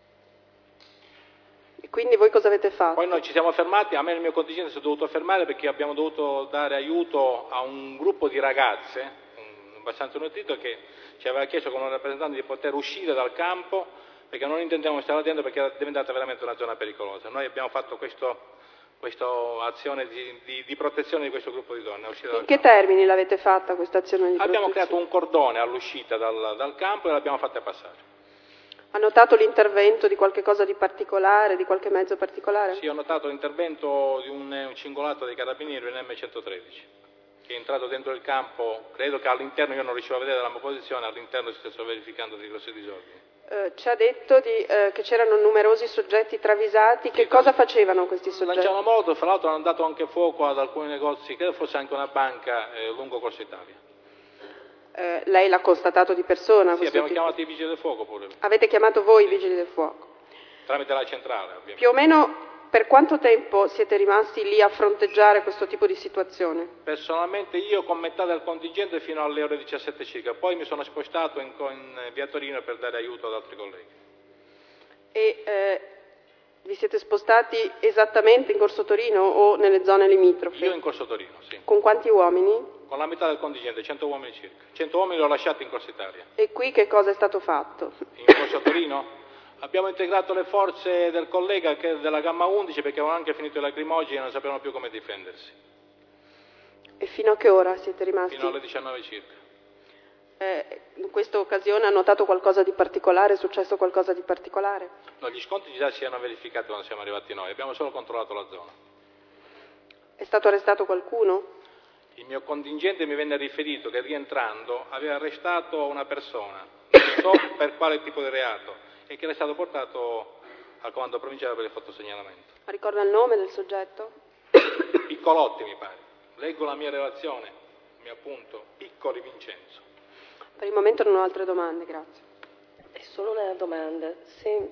E quindi voi cosa avete fatto? Poi noi ci siamo fermati, a me e il mio contingente si è dovuto fermare perché abbiamo dovuto dare aiuto a un gruppo di ragazze, abbastanza nutrito, che ci aveva chiesto come rappresentante di poter uscire dal campo perché non intendevamo stare dentro perché era diventata veramente una zona pericolosa. Noi abbiamo fatto questo, questa azione di, di, di protezione di questo gruppo di donne. In che termini l'avete fatta questa azione di protezione? Abbiamo protezione? creato un cordone all'uscita dal, dal campo e l'abbiamo fatta passare. Ha notato l'intervento di qualche cosa di particolare, di qualche mezzo particolare? Sì, ho notato l'intervento di un, un cingolato dei carabinieri, un M centotredici, che è entrato dentro il campo, credo che all'interno, io non riuscivo a vedere dalla mia posizione, all'interno si stessero verificando dei grossi disordini. Eh, ci ha detto di, eh, che c'erano numerosi soggetti travisati, che sì, cosa facevano questi soggetti? Lanciavano molto, fra l'altro hanno dato anche fuoco ad alcuni negozi, credo fosse anche una banca eh, lungo Corso Italia. Eh, lei l'ha constatato di persona? Sì, abbiamo tipo? chiamato i vigili del fuoco pure. Avete chiamato voi i vigili del fuoco? Tramite la centrale, ovviamente. Più o meno per quanto tempo siete rimasti lì a fronteggiare questo tipo di situazione? Personalmente io con metà del contingente fino alle ore diciassette circa, poi mi sono spostato in, in via Torino per dare aiuto ad altri colleghi. E eh, vi siete spostati esattamente in Corso Torino o nelle zone limitrofe? Io in Corso Torino, sì. Con quanti uomini? Con la metà del contingente, cento uomini circa. cento uomini li ho lasciati in Corso Italia. E qui che cosa è stato fatto? In Corso Torino? Abbiamo integrato le forze del collega che è della Gamma undici perché avevano anche finito i lacrimogeni e non sapevano più come difendersi. E fino a che ora siete rimasti? Fino alle diciannove circa. Eh, in questa occasione ha notato qualcosa di particolare? È successo qualcosa di particolare? No, gli scontri già si erano verificati quando siamo arrivati noi, abbiamo solo controllato la zona. È stato arrestato qualcuno? Il mio contingente mi venne riferito che rientrando aveva arrestato una persona, non so per quale tipo di reato, e che era stato portato al comando provinciale per il fotosegnalamento. Ma ricorda il nome del soggetto? Piccolotti mi pare. Leggo la mia relazione, mi appunto, Piccoli Vincenzo. Per il momento non ho altre domande, grazie. È solo una domanda. Se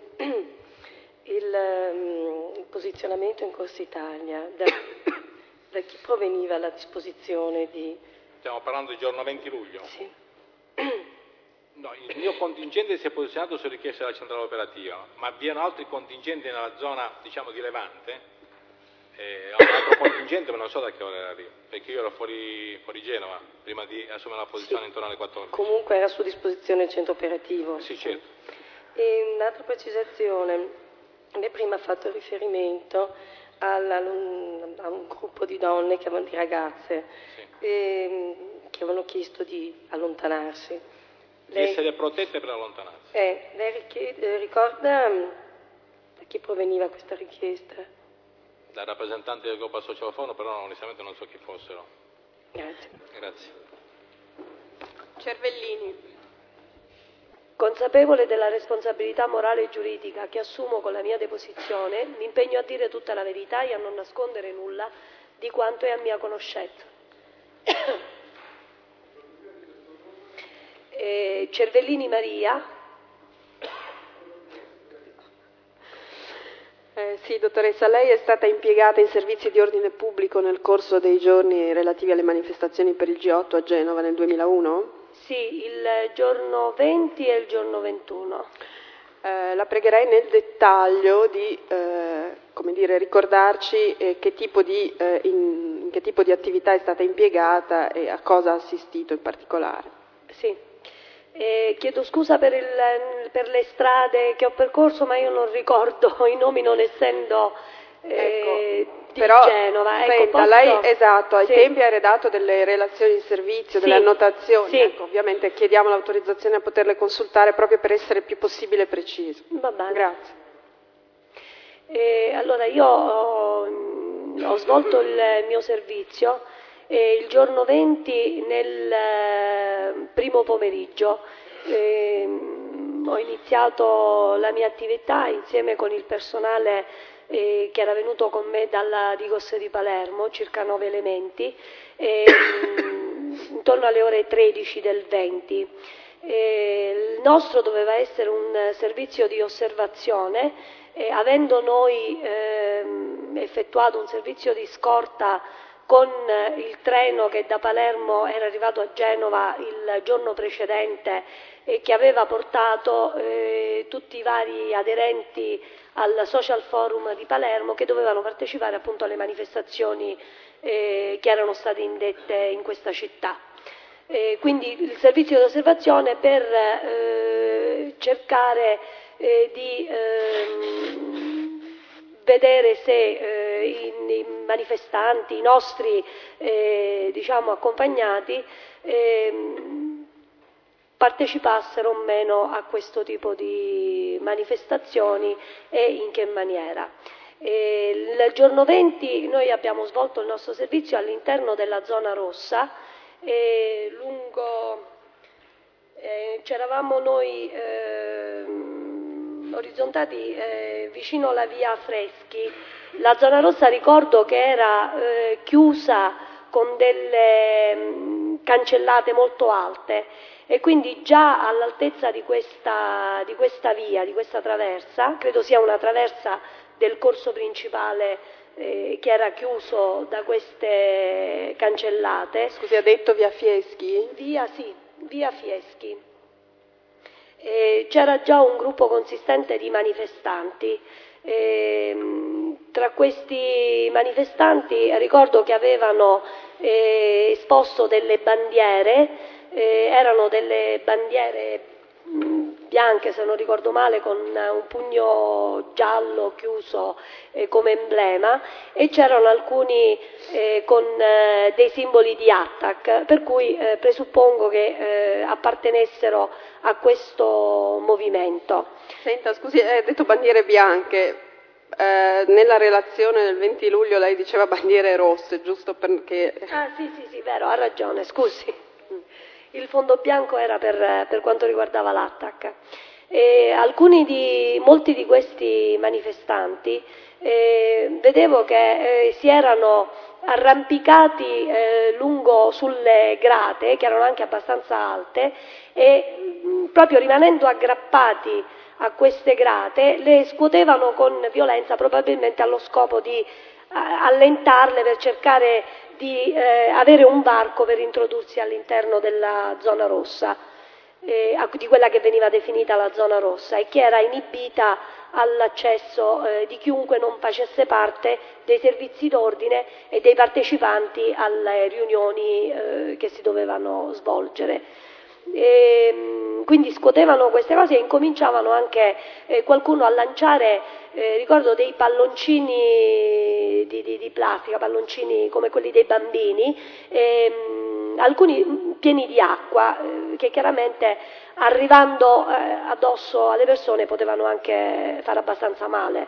il um, posizionamento in Corso Italia, da, da chi proveniva la disposizione di... Stiamo parlando del giorno venti luglio? Sì. No, il mio contingente si è posizionato su richiesta della centrale operativa, ma vi erano altri contingenti nella zona, diciamo, di Levante. Eh, ho un altro contingente, ma non so da che ora arriva, perché io ero fuori, fuori Genova prima di assumere la posizione sì. intorno alle quattordici. Comunque era a sua disposizione il centro operativo. Sì, certo. E un'altra precisazione, lei prima ha fatto riferimento alla, a un gruppo di donne, che avevano, di ragazze, sì. eh, che avevano chiesto di allontanarsi. Di lei, essere protette per allontanarsi. Eh, lei richiede, ricorda da chi proveniva questa richiesta? Da rappresentanti del gruppo Associazione, però onestamente non so chi fossero. Grazie. Grazie. Cervellini. Consapevole della responsabilità morale e giuridica che assumo con la mia deposizione, mi impegno a dire tutta la verità e a non nascondere nulla di quanto è a mia conoscenza. eh, Cervellini Maria. Eh, sì, dottoressa, lei è stata impiegata in servizi di ordine pubblico nel corso dei giorni relativi alle manifestazioni per il G otto a Genova nel duemilauno? Sì, il giorno venti e il giorno ventuno. Eh, la pregherei nel dettaglio di eh, come dire, ricordarci eh, che tipo di, eh, in, in che tipo di attività è stata impiegata e a cosa ha assistito in particolare. Sì. Eh, chiedo scusa per, il, per le strade che ho percorso, ma io non ricordo i nomi, non essendo eh, ecco, di però, Genova. Ecco, senta, posso... lei esatto, ai sì. tempi ha redatto delle relazioni di servizio, sì. delle annotazioni, sì. ecco, ovviamente chiediamo l'autorizzazione a poterle consultare proprio per essere il più possibile preciso. Va bene. Grazie. Eh, allora io ho, ho svolto il mio servizio eh, il giorno venti nel eh, primo pomeriggio. Eh, ho iniziato la mia attività insieme con il personale eh, che era venuto con me dalla Digos di Palermo, circa nove elementi, eh, intorno alle ore tredici del venti. Eh, il nostro doveva essere un servizio di osservazione, eh, avendo noi eh, effettuato un servizio di scorta con il treno che da Palermo era arrivato a Genova il giorno precedente e che aveva portato eh, tutti i vari aderenti al Social Forum di Palermo che dovevano partecipare appunto alle manifestazioni eh, che erano state indette in questa città. Eh, quindi il servizio di osservazione per eh, cercare eh, di eh, vedere se eh, i, i manifestanti, i nostri eh, diciamo, accompagnati eh, partecipassero o meno a questo tipo di manifestazioni e in che maniera. E il giorno venti noi abbiamo svolto il nostro servizio all'interno della zona rossa, e lungo eh, c'eravamo noi eh, orizzontati eh, vicino alla via Freschi. La zona rossa ricordo che era eh, chiusa con delle mh, cancellate molto alte e quindi già all'altezza di questa, di questa via, di questa traversa, credo sia una traversa del corso principale eh, che era chiuso da queste cancellate. Scusi, ha detto via Fieschi? Via, sì, via Fieschi. Eh, c'era già un gruppo consistente di manifestanti. Eh, tra questi manifestanti ricordo che avevano eh, esposto delle bandiere, eh, erano delle bandiere bianche se non ricordo male con un pugno giallo chiuso eh, come emblema e c'erano alcuni eh, con eh, dei simboli di Attac, per cui eh, presuppongo che eh, appartenessero a questo movimento. Senta, scusi, hai detto bandiere bianche, eh, nella relazione del venti luglio lei diceva bandiere rosse, giusto perché... Ah sì sì sì, vero, ha ragione, scusi. Il fondo bianco era per, per quanto riguardava l'Attac. E alcuni di, molti di questi manifestanti eh, vedevo che eh, si erano arrampicati eh, lungo sulle grate, che erano anche abbastanza alte, e mh, proprio rimanendo aggrappati a queste grate le scuotevano con violenza, probabilmente allo scopo di eh, allentarle per cercare di eh, avere un varco per introdursi all'interno della zona rossa. eh, di quella che veniva definita la zona rossa e che era inibita all'accesso eh, di chiunque non facesse parte dei servizi d'ordine e dei partecipanti alle riunioni eh, che si dovevano svolgere. E, quindi scuotevano queste cose e incominciavano anche eh, qualcuno a lanciare, eh, ricordo, dei palloncini di, di, di plastica, palloncini come quelli dei bambini, ehm, alcuni pieni di acqua eh, che chiaramente arrivando eh, addosso alle persone potevano anche fare abbastanza male.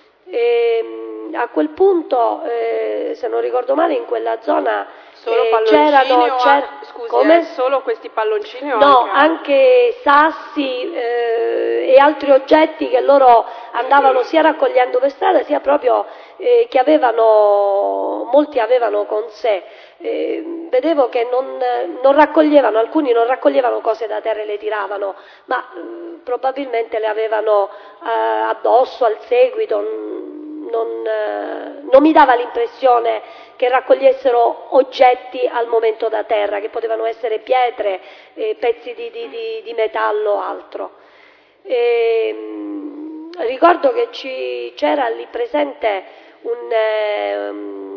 E, a quel punto, eh, se non ricordo male, in quella zona Solo eh, palloncini c'erano, o c'era, an- scusi, come? eh, solo questi palloncini o No, anche, anche sassi eh, e altri oggetti che loro andavano sia raccogliendo per strada sia proprio eh, che avevano, molti avevano con sé. Eh, vedevo che non, non raccoglievano, alcuni non raccoglievano cose da terra e le tiravano, ma eh, probabilmente le avevano eh, addosso al seguito. Non, eh, non mi dava l'impressione che raccogliessero oggetti al momento da terra, che potevano essere pietre, eh, pezzi di, di, di, di metallo o altro. E, mh, ricordo che ci, c'era lì presente un, eh,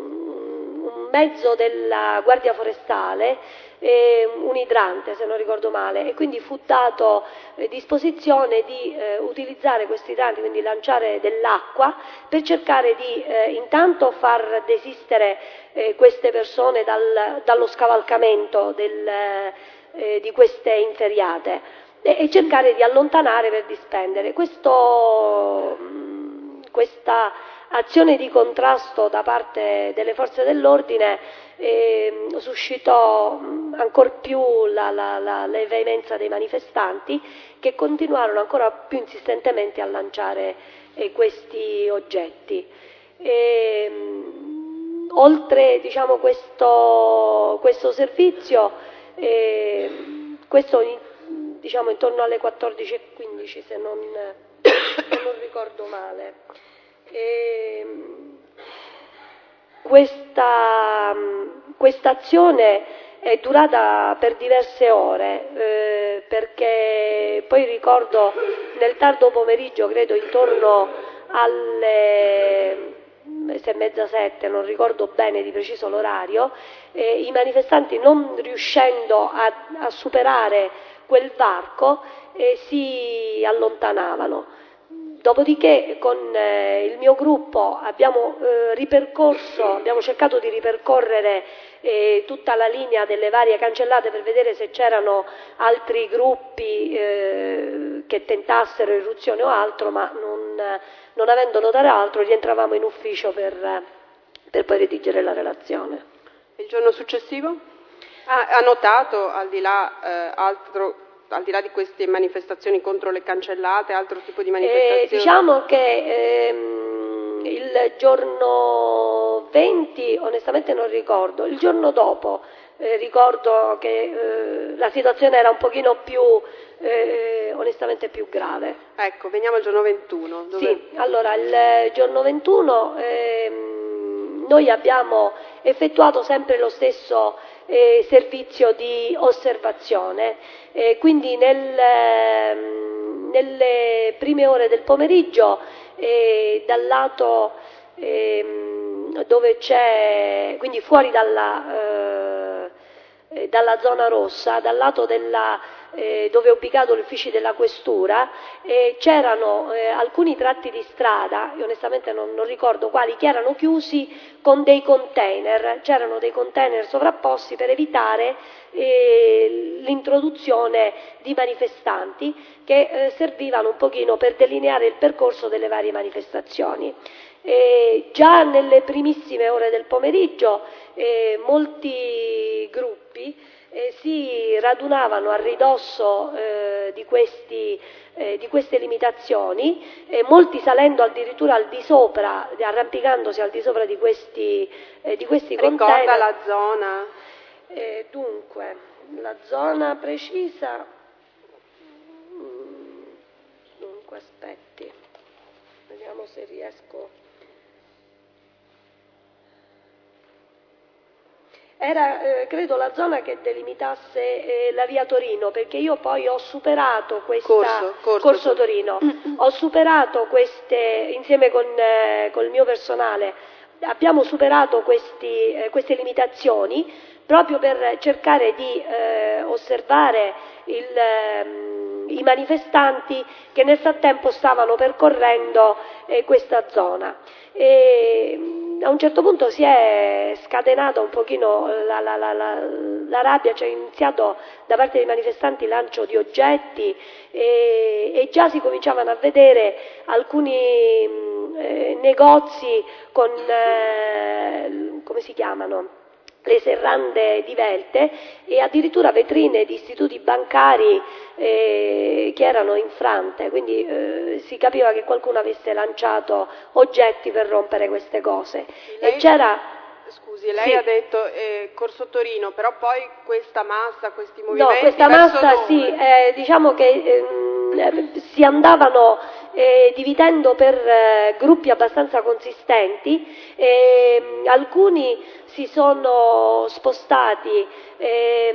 un mezzo della Guardia Forestale, eh, un idrante se non ricordo male, e quindi fu dato eh, disposizione di eh, utilizzare questi idranti, quindi lanciare dell'acqua per cercare di eh, intanto far desistere eh, queste persone dal, dallo scavalcamento del, eh, di queste inferriate e, e cercare di allontanare per dispendere. Questo, mh, questa azione di contrasto da parte delle forze dell'ordine eh, suscitò ancor più la, la, la, la veemenza dei manifestanti, che continuarono ancora più insistentemente a lanciare eh, questi oggetti. E, oltre, diciamo, questo, questo servizio, eh, questo diciamo intorno alle quattordici e quindici se non, se non ricordo male. E, questa azione è durata per diverse ore, eh, perché poi ricordo nel tardo pomeriggio, credo intorno alle sei e mezza, sette, non ricordo bene di preciso l'orario, eh, i manifestanti, non riuscendo a, a superare quel varco, eh, si allontanavano. Dopodiché con eh, il mio gruppo abbiamo eh, ripercorso, abbiamo cercato di ripercorrere eh, tutta la linea delle varie cancellate per vedere se c'erano altri gruppi eh, che tentassero irruzione o altro, ma non, non avendo notato altro rientravamo in ufficio per, per poi redigere la relazione. Il giorno successivo? Ah, ha notato, al di là eh, altro... al di là di queste manifestazioni contro le cancellate, altro tipo di manifestazioni? Eh, diciamo che ehm, il giorno venti, onestamente non ricordo, il giorno dopo eh, ricordo che eh, la situazione era un pochino più, eh, onestamente più grave. Ecco, veniamo al giorno ventuno. Dove... Sì, allora il giorno ventuno ehm, noi abbiamo effettuato sempre lo stesso eh, servizio di osservazione. Eh, quindi nel, ehm, nelle prime ore del pomeriggio eh, dal lato ehm, dove c'è, quindi fuori dalla, eh, dalla zona rossa, dal lato della, eh, dove è ubicato l'ufficio della questura, eh, c'erano eh, alcuni tratti di strada, io onestamente non, non ricordo quali, che erano chiusi con dei container, c'erano dei container sovrapposti per evitare eh, l'introduzione di manifestanti che eh, servivano un pochino per delineare il percorso delle varie manifestazioni. Eh, già nelle primissime ore del pomeriggio eh, molti gruppi eh, si radunavano a ridosso eh, di, questi, eh, di queste limitazioni, eh, molti salendo addirittura al di sopra, arrampicandosi al di sopra di questi, eh, di questi Ricorda container. la zona? Eh, dunque, la zona precisa, dunque aspetti, vediamo se riesco. era eh, credo la zona che delimitasse eh, la via Torino, perché io poi ho superato questa Corso, corso, corso Torino, ho superato queste insieme con eh, col mio personale, abbiamo superato questi, eh, queste limitazioni proprio per cercare di eh, osservare il, ehm, i manifestanti che nel frattempo stavano percorrendo eh, questa zona. E, a un certo punto si è scatenata un pochino la, la, la, la, la rabbia, c'è iniziato da parte dei manifestanti il lancio di oggetti e, e già si cominciavano a vedere alcuni eh, negozi con, eh, come si chiamano? Le serrande divelte e addirittura vetrine di istituti bancari eh, che erano infrante, quindi eh, si capiva che qualcuno avesse lanciato oggetti per rompere queste cose. Lei, e c'era... Scusi, lei sì. ha detto eh, Corso Torino, però poi questa massa, questi movimenti... No, questa massa sì, eh, diciamo che eh, si andavano eh, dividendo per eh, gruppi abbastanza consistenti, eh, alcuni si sono spostati eh,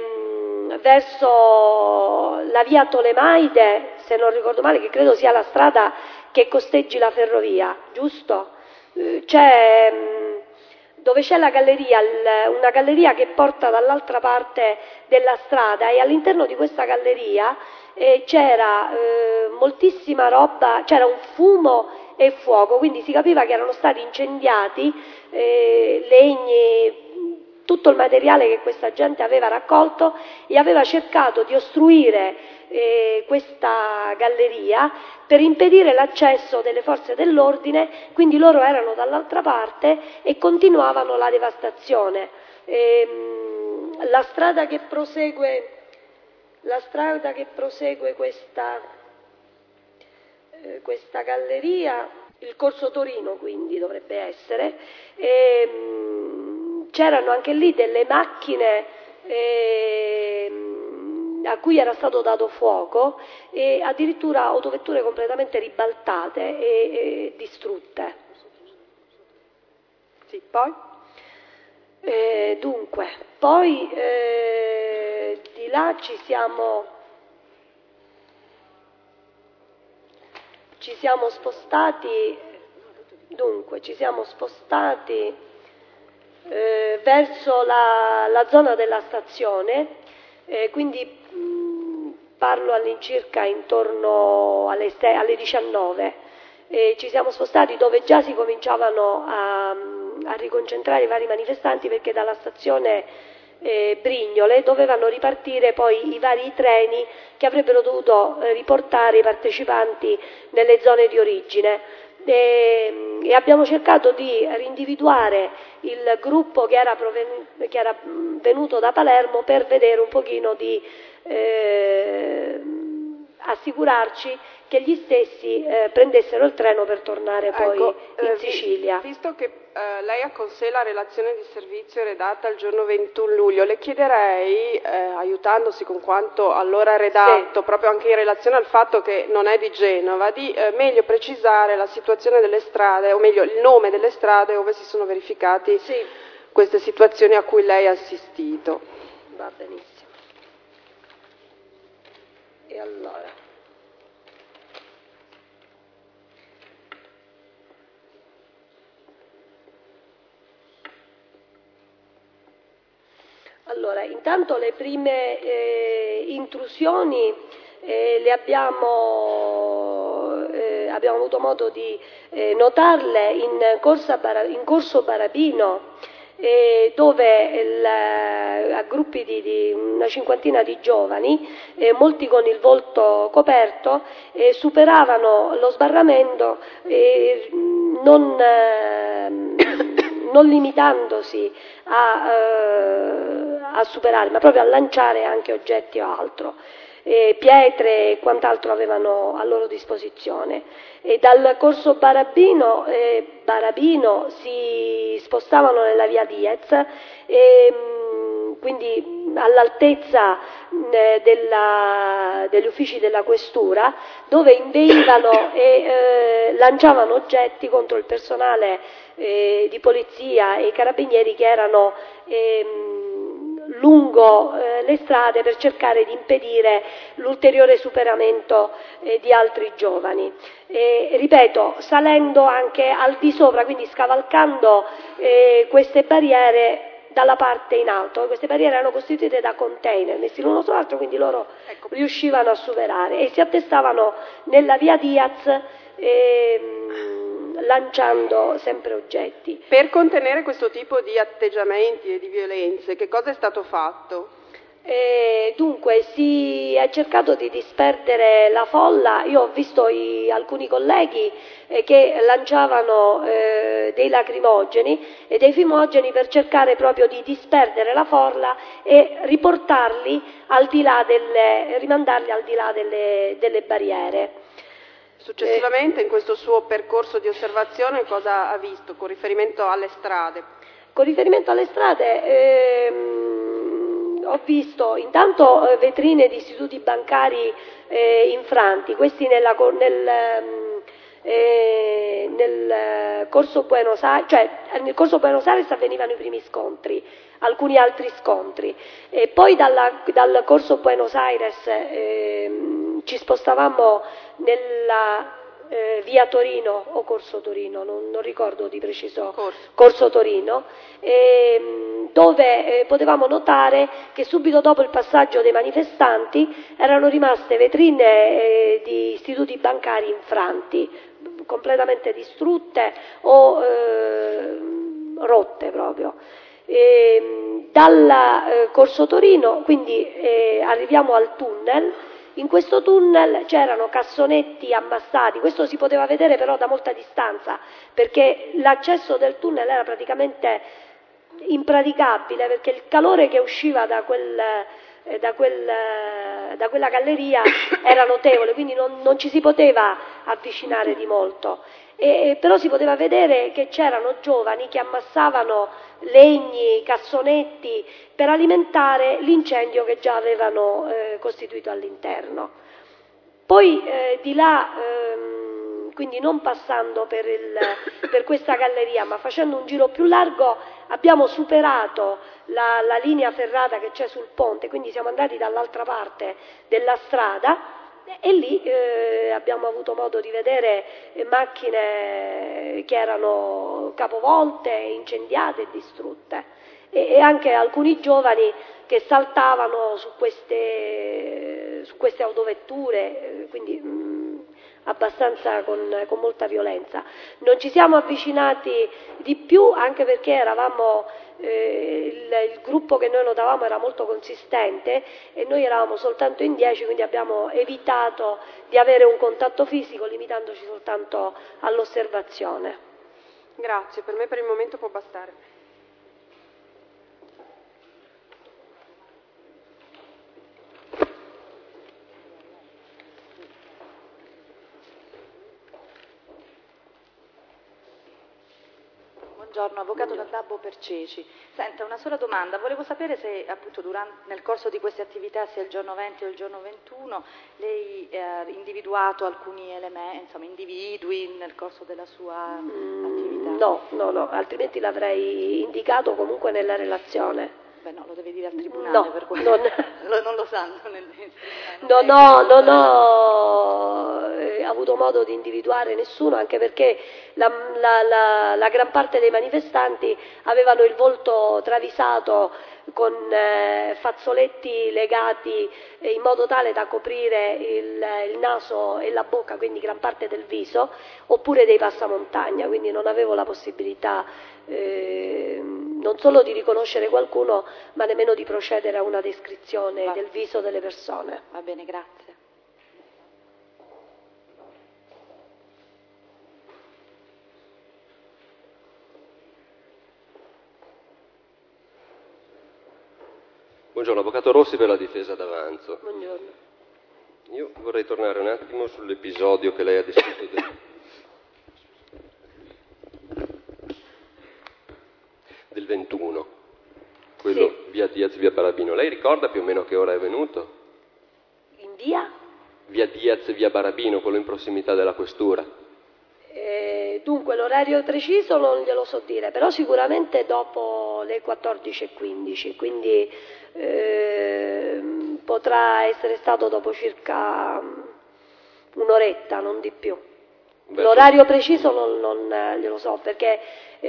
verso la via Tolemaide, se non ricordo male, che credo sia la strada che costeggi la ferrovia, giusto? Eh, c'è, dove c'è la galleria, una galleria che porta dall'altra parte della strada e all'interno di questa galleria eh, c'era eh, moltissima roba, c'era un fumo e fuoco, quindi si capiva che erano stati incendiati eh, legni, tutto il materiale che questa gente aveva raccolto e aveva cercato di ostruire eh, questa galleria per impedire l'accesso delle forze dell'ordine, quindi loro erano dall'altra parte e continuavano la devastazione. Ehm, la strada che prosegue, la strada che prosegue questa, eh, questa galleria, il Corso Torino quindi dovrebbe essere, ehm, c'erano anche lì delle macchine ehm, a cui era stato dato fuoco e addirittura autovetture completamente ribaltate e, e distrutte. Sì, poi? Eh, dunque, poi eh, di là ci siamo, ci siamo spostati, dunque, ci siamo spostati eh, verso la, la zona della stazione, eh, quindi mh, parlo all'incirca intorno alle, alle diciannove. E ci siamo spostati dove già si cominciavano a, a riconcentrare i vari manifestanti, perché dalla stazione eh, Brignole dovevano ripartire poi i vari treni che avrebbero dovuto eh, riportare i partecipanti nelle zone di origine. E, e abbiamo cercato di rindividuare il gruppo che era, proven- che era venuto da Palermo per vedere un pochino di eh, assicurarci che gli stessi eh, prendessero il treno per tornare poi ecco, in eh, Sicilia. Visto che eh, lei ha con sé la relazione di servizio redatta il giorno ventuno luglio, le chiederei, eh, aiutandosi con quanto allora redatto, sì. proprio anche in relazione al fatto che non è di Genova, di eh, meglio precisare la situazione delle strade, o meglio il nome delle strade dove si sono verificati sì. queste situazioni a cui lei ha assistito. Va benissimo. E allora... Allora, intanto le prime eh, intrusioni eh, le abbiamo, eh, abbiamo avuto modo di eh, notarle in, corsa Bara, in Corso Barabino, eh, dove il, a gruppi di, di una cinquantina di giovani, eh, molti con il volto coperto, eh, superavano lo sbarramento eh, non... Eh, non limitandosi a, eh, a superare, ma proprio a lanciare anche oggetti o altro, eh, pietre e quant'altro avevano a loro disposizione. E dal Corso Barabino, eh, Barabino si spostavano nella via Diez, e, mh, quindi all'altezza eh, della, degli uffici della questura, dove inveivano e eh, lanciavano oggetti contro il personale Eh, di polizia e i carabinieri che erano ehm, lungo eh, le strade per cercare di impedire l'ulteriore superamento eh, di altri giovani. E, ripeto, salendo anche al di sopra, quindi scavalcando eh, queste barriere dalla parte in alto. Queste barriere erano costituite da container messi l'uno sull'altro, quindi loro ecco, riuscivano a superare e si attestavano nella via Diaz ehm, lanciando sempre oggetti. Per contenere questo tipo di atteggiamenti e di violenze, che cosa è stato fatto? E dunque si è cercato di disperdere la folla. Io ho visto i, alcuni colleghi eh, che lanciavano eh, dei lacrimogeni e dei fumogeni per cercare proprio di disperdere la folla e riportarli al di là delle, rimandarli al di là delle, delle barriere. Successivamente eh, in questo suo percorso di osservazione cosa ha visto con riferimento alle strade? Con riferimento alle strade ehm, ho visto intanto eh, vetrine di istituti bancari eh, infranti, questi nella, nel, eh, nel corso Buenos Aires, cioè nel corso Buenos Aires avvenivano i primi scontri, alcuni altri scontri, e poi dalla, dal corso Buenos Aires eh, ci spostavamo nella Eh, via Torino o Corso Torino, non, non ricordo di preciso, Corso, Corso Torino, eh, dove eh, potevamo notare che subito dopo il passaggio dei manifestanti erano rimaste vetrine eh, di istituti bancari infranti, completamente distrutte o eh, rotte proprio. E, dal eh, Corso Torino quindi eh, arriviamo al tunnel. In questo tunnel c'erano cassonetti ammassati, questo si poteva vedere però da molta distanza, perché l'accesso del tunnel era praticamente impraticabile, perché il calore che usciva da, quel, da, quel, da quella galleria era notevole, quindi non, non ci si poteva avvicinare di molto. E, però si poteva vedere che c'erano giovani che ammassavano legni, cassonetti per alimentare l'incendio che già avevano eh, costituito all'interno. Poi eh, di là, ehm, quindi non passando per, il, per questa galleria ma facendo un giro più largo, abbiamo superato la, la linea ferrata che c'è sul ponte, quindi siamo andati dall'altra parte della strada. E lì eh, abbiamo avuto modo di vedere eh, macchine che erano capovolte, incendiate e distrutte e, e anche alcuni giovani che saltavano su queste, su queste autovetture, eh, quindi mh, abbastanza con, con molta violenza. Non ci siamo avvicinati di più anche perché eravamo Eh, il, il gruppo che noi notavamo era molto consistente e noi eravamo soltanto in dieci, quindi abbiamo evitato di avere un contatto fisico limitandoci soltanto all'osservazione. Grazie, per me per il momento può bastare. Buongiorno, avvocato D'Addabbo per Ceci. Senta, una sola domanda. Volevo sapere se appunto durante, nel corso di queste attività, sia il giorno venti o il giorno ventuno, lei ha individuato alcuni elementi, insomma, individui nel corso della sua mm, attività? No, no, no, altrimenti l'avrei indicato comunque nella relazione. Beh, no, lo deve dire al tribunale, no, per cui non, lo, non lo sanno. Nel, non, non, ho, non ho eh, avuto modo di individuare nessuno, anche perché la, la, la, la gran parte dei manifestanti avevano il volto travisato con eh, fazzoletti legati eh, in modo tale da coprire il, il naso e la bocca, quindi gran parte del viso, oppure dei passamontagna, quindi non avevo la possibilità eh, non solo di riconoscere qualcuno, ma nemmeno di procedere a una descrizione Va. del viso delle persone. Va bene, grazie. Buongiorno, avvocato Rossi per la difesa d'avanzo. Buongiorno. Io vorrei tornare un attimo sull'episodio che lei ha descritto del, del ventuno, quello sì. Via Diaz, via Barabino. Lei ricorda più o meno a che ora è venuto? In via? Via Diaz, via Barabino, quello in prossimità della questura. Eh, dunque l'orario preciso non glielo so dire, però sicuramente dopo le quattordici e quindici, quindi eh, potrà essere stato dopo circa un'oretta, non di più. Beh, l'orario preciso non, non glielo so perché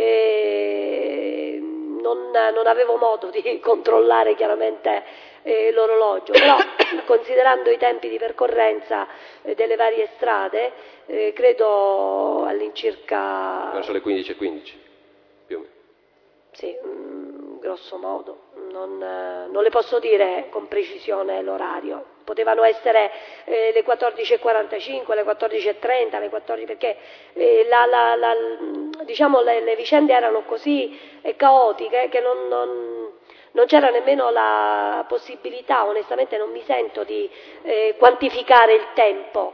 eh, non, non avevo modo di controllare chiaramente eh, l'orologio, però considerando i tempi di percorrenza eh, delle varie strade, eh, credo all'incirca... Verso le quindici e quindici, più o meno. Sì, mh, grosso modo. Non, eh, non le posso dire con precisione l'orario. Potevano essere eh, le quattordici e quarantacinque, le quattordici e trenta, le quattordici, perché eh, la, la, la, diciamo, le, le vicende erano così eh, caotiche che non, non, non c'era nemmeno la possibilità, onestamente non mi sento di eh, quantificare il tempo.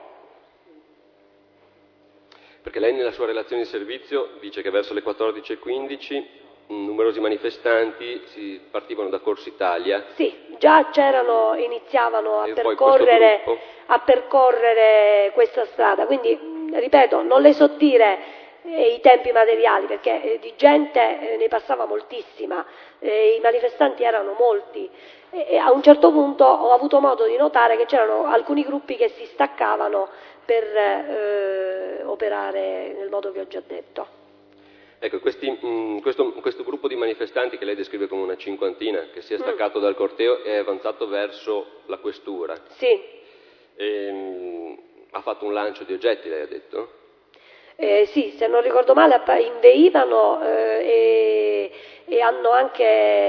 Perché lei nella sua relazione di servizio dice che verso le quattordici e quindici numerosi manifestanti si partivano da Corso Italia. Sì, già c'erano, iniziavano a percorrere, a percorrere questa strada, quindi ripeto, non le so dire eh, i tempi materiali perché eh, di gente eh, ne passava moltissima, eh, i manifestanti erano molti e, e a un certo punto ho avuto modo di notare che c'erano alcuni gruppi che si staccavano per eh, operare nel modo che ho già detto. Ecco, questi, mh, questo, questo gruppo di manifestanti che lei descrive come una cinquantina, che si è staccato mm. dal corteo e è avanzato verso la questura. Sì. E, mh, ha fatto un lancio di oggetti, lei ha detto? Eh, sì, se non ricordo male inveivano eh, e, e hanno anche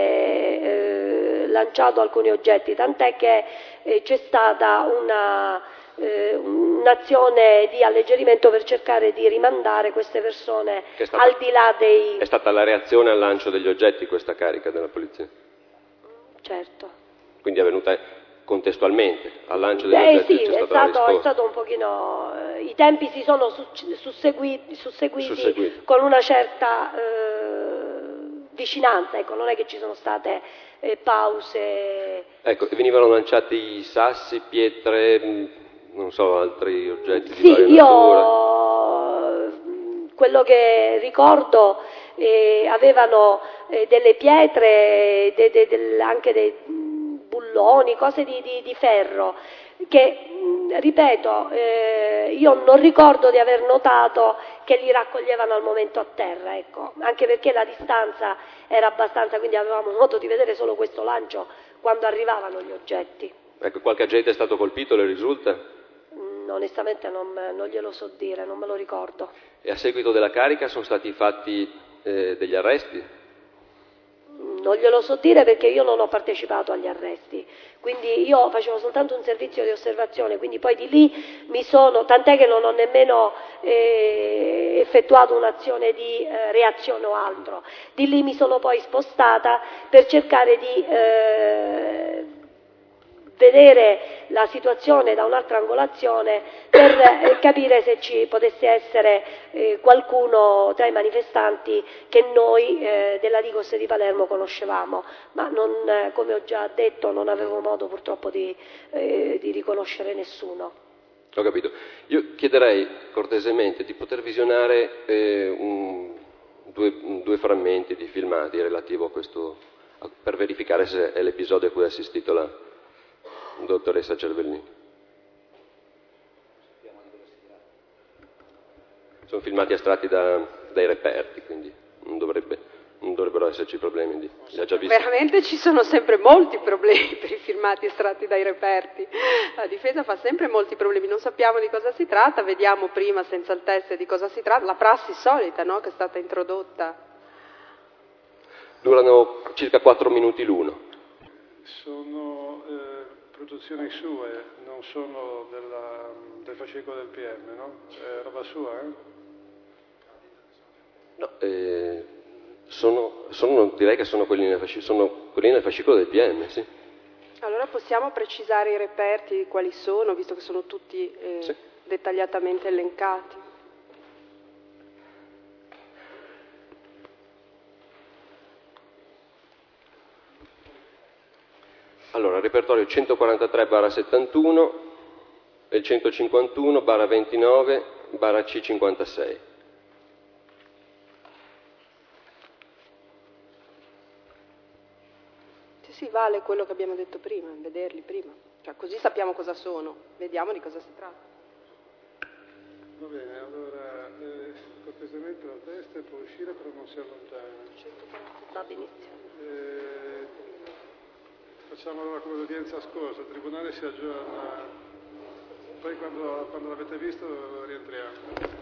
eh, lanciato alcuni oggetti, tant'è che eh, c'è stata una... Eh, un'azione di alleggerimento per cercare di rimandare queste persone stata, al di là dei... È stata la reazione al lancio degli oggetti questa carica della polizia? Certo. Quindi è avvenuta contestualmente al lancio degli Beh, oggetti? Sì, c'è è stata stato, è stato un pochino... Eh, i tempi si sono susseguiti, susseguiti, susseguiti. con una certa eh, vicinanza, ecco, non è che ci sono state eh, pause... Ecco, venivano lanciati sassi, pietre... non so, altri oggetti di sì, varia io natura. Quello che ricordo eh, avevano eh, delle pietre, de, de, de, anche dei bulloni, cose di, di, di ferro che, ripeto, eh, io non ricordo di aver notato che li raccoglievano al momento a terra, ecco, anche perché la distanza era abbastanza, quindi avevamo modo di vedere solo questo lancio quando arrivavano gli oggetti. Ecco, qualche agente è stato colpito, le risulta? Onestamente non, non glielo so dire, non me lo ricordo. E a seguito della carica sono stati fatti eh, degli arresti? Non glielo so dire perché io non ho partecipato agli arresti, quindi io facevo soltanto un servizio di osservazione, quindi poi di lì mi sono, tant'è che non ho nemmeno eh, effettuato un'azione di eh, reazione o altro, di lì mi sono poi spostata per cercare di... Eh, vedere la situazione da un'altra angolazione per eh, capire se ci potesse essere eh, qualcuno tra i manifestanti che noi eh, della Digos di Palermo conoscevamo, ma non, eh, come ho già detto non avevo modo purtroppo di, eh, di riconoscere nessuno. Ho capito. Io chiederei cortesemente di poter visionare eh, un, due, due frammenti di filmati relativo a questo, a, per verificare se è l'episodio a cui ha assistito la dottoressa Cervellini. Sono filmati estratti da, dai reperti, quindi non, dovrebbe, non dovrebbero esserci problemi. Di, li ha già visti. Veramente ci sono sempre molti problemi per i filmati estratti dai reperti. La difesa fa sempre molti problemi, non sappiamo di cosa si tratta, vediamo prima senza il test di cosa si tratta, la prassi solita, no, che è stata introdotta. Durano circa quattro minuti l'uno. Sono eh, produzioni sue, non sono della, del fascicolo del P M, no? È roba sua, eh? No, eh, sono, sono, direi che sono quelli, nel fascicolo, sono quelli nel fascicolo del P M, sì. Allora possiamo precisare i reperti quali sono, visto che sono tutti eh, sì. dettagliatamente elencati. Allora, il repertorio centoquarantatré barra settantuno e il centocinquantuno barra ventinove barra C cinquantasei. sì, vale quello che abbiamo detto prima, vederli prima. Cioè, così sappiamo cosa sono, vediamo di cosa si tratta. Va bene, allora eh, cortesemente la testa può uscire però non si allontana. Va benissimo. Eh, facciamo allora come l'udienza scorsa, il Tribunale si aggiorna, poi quando, quando l'avete visto rientriamo.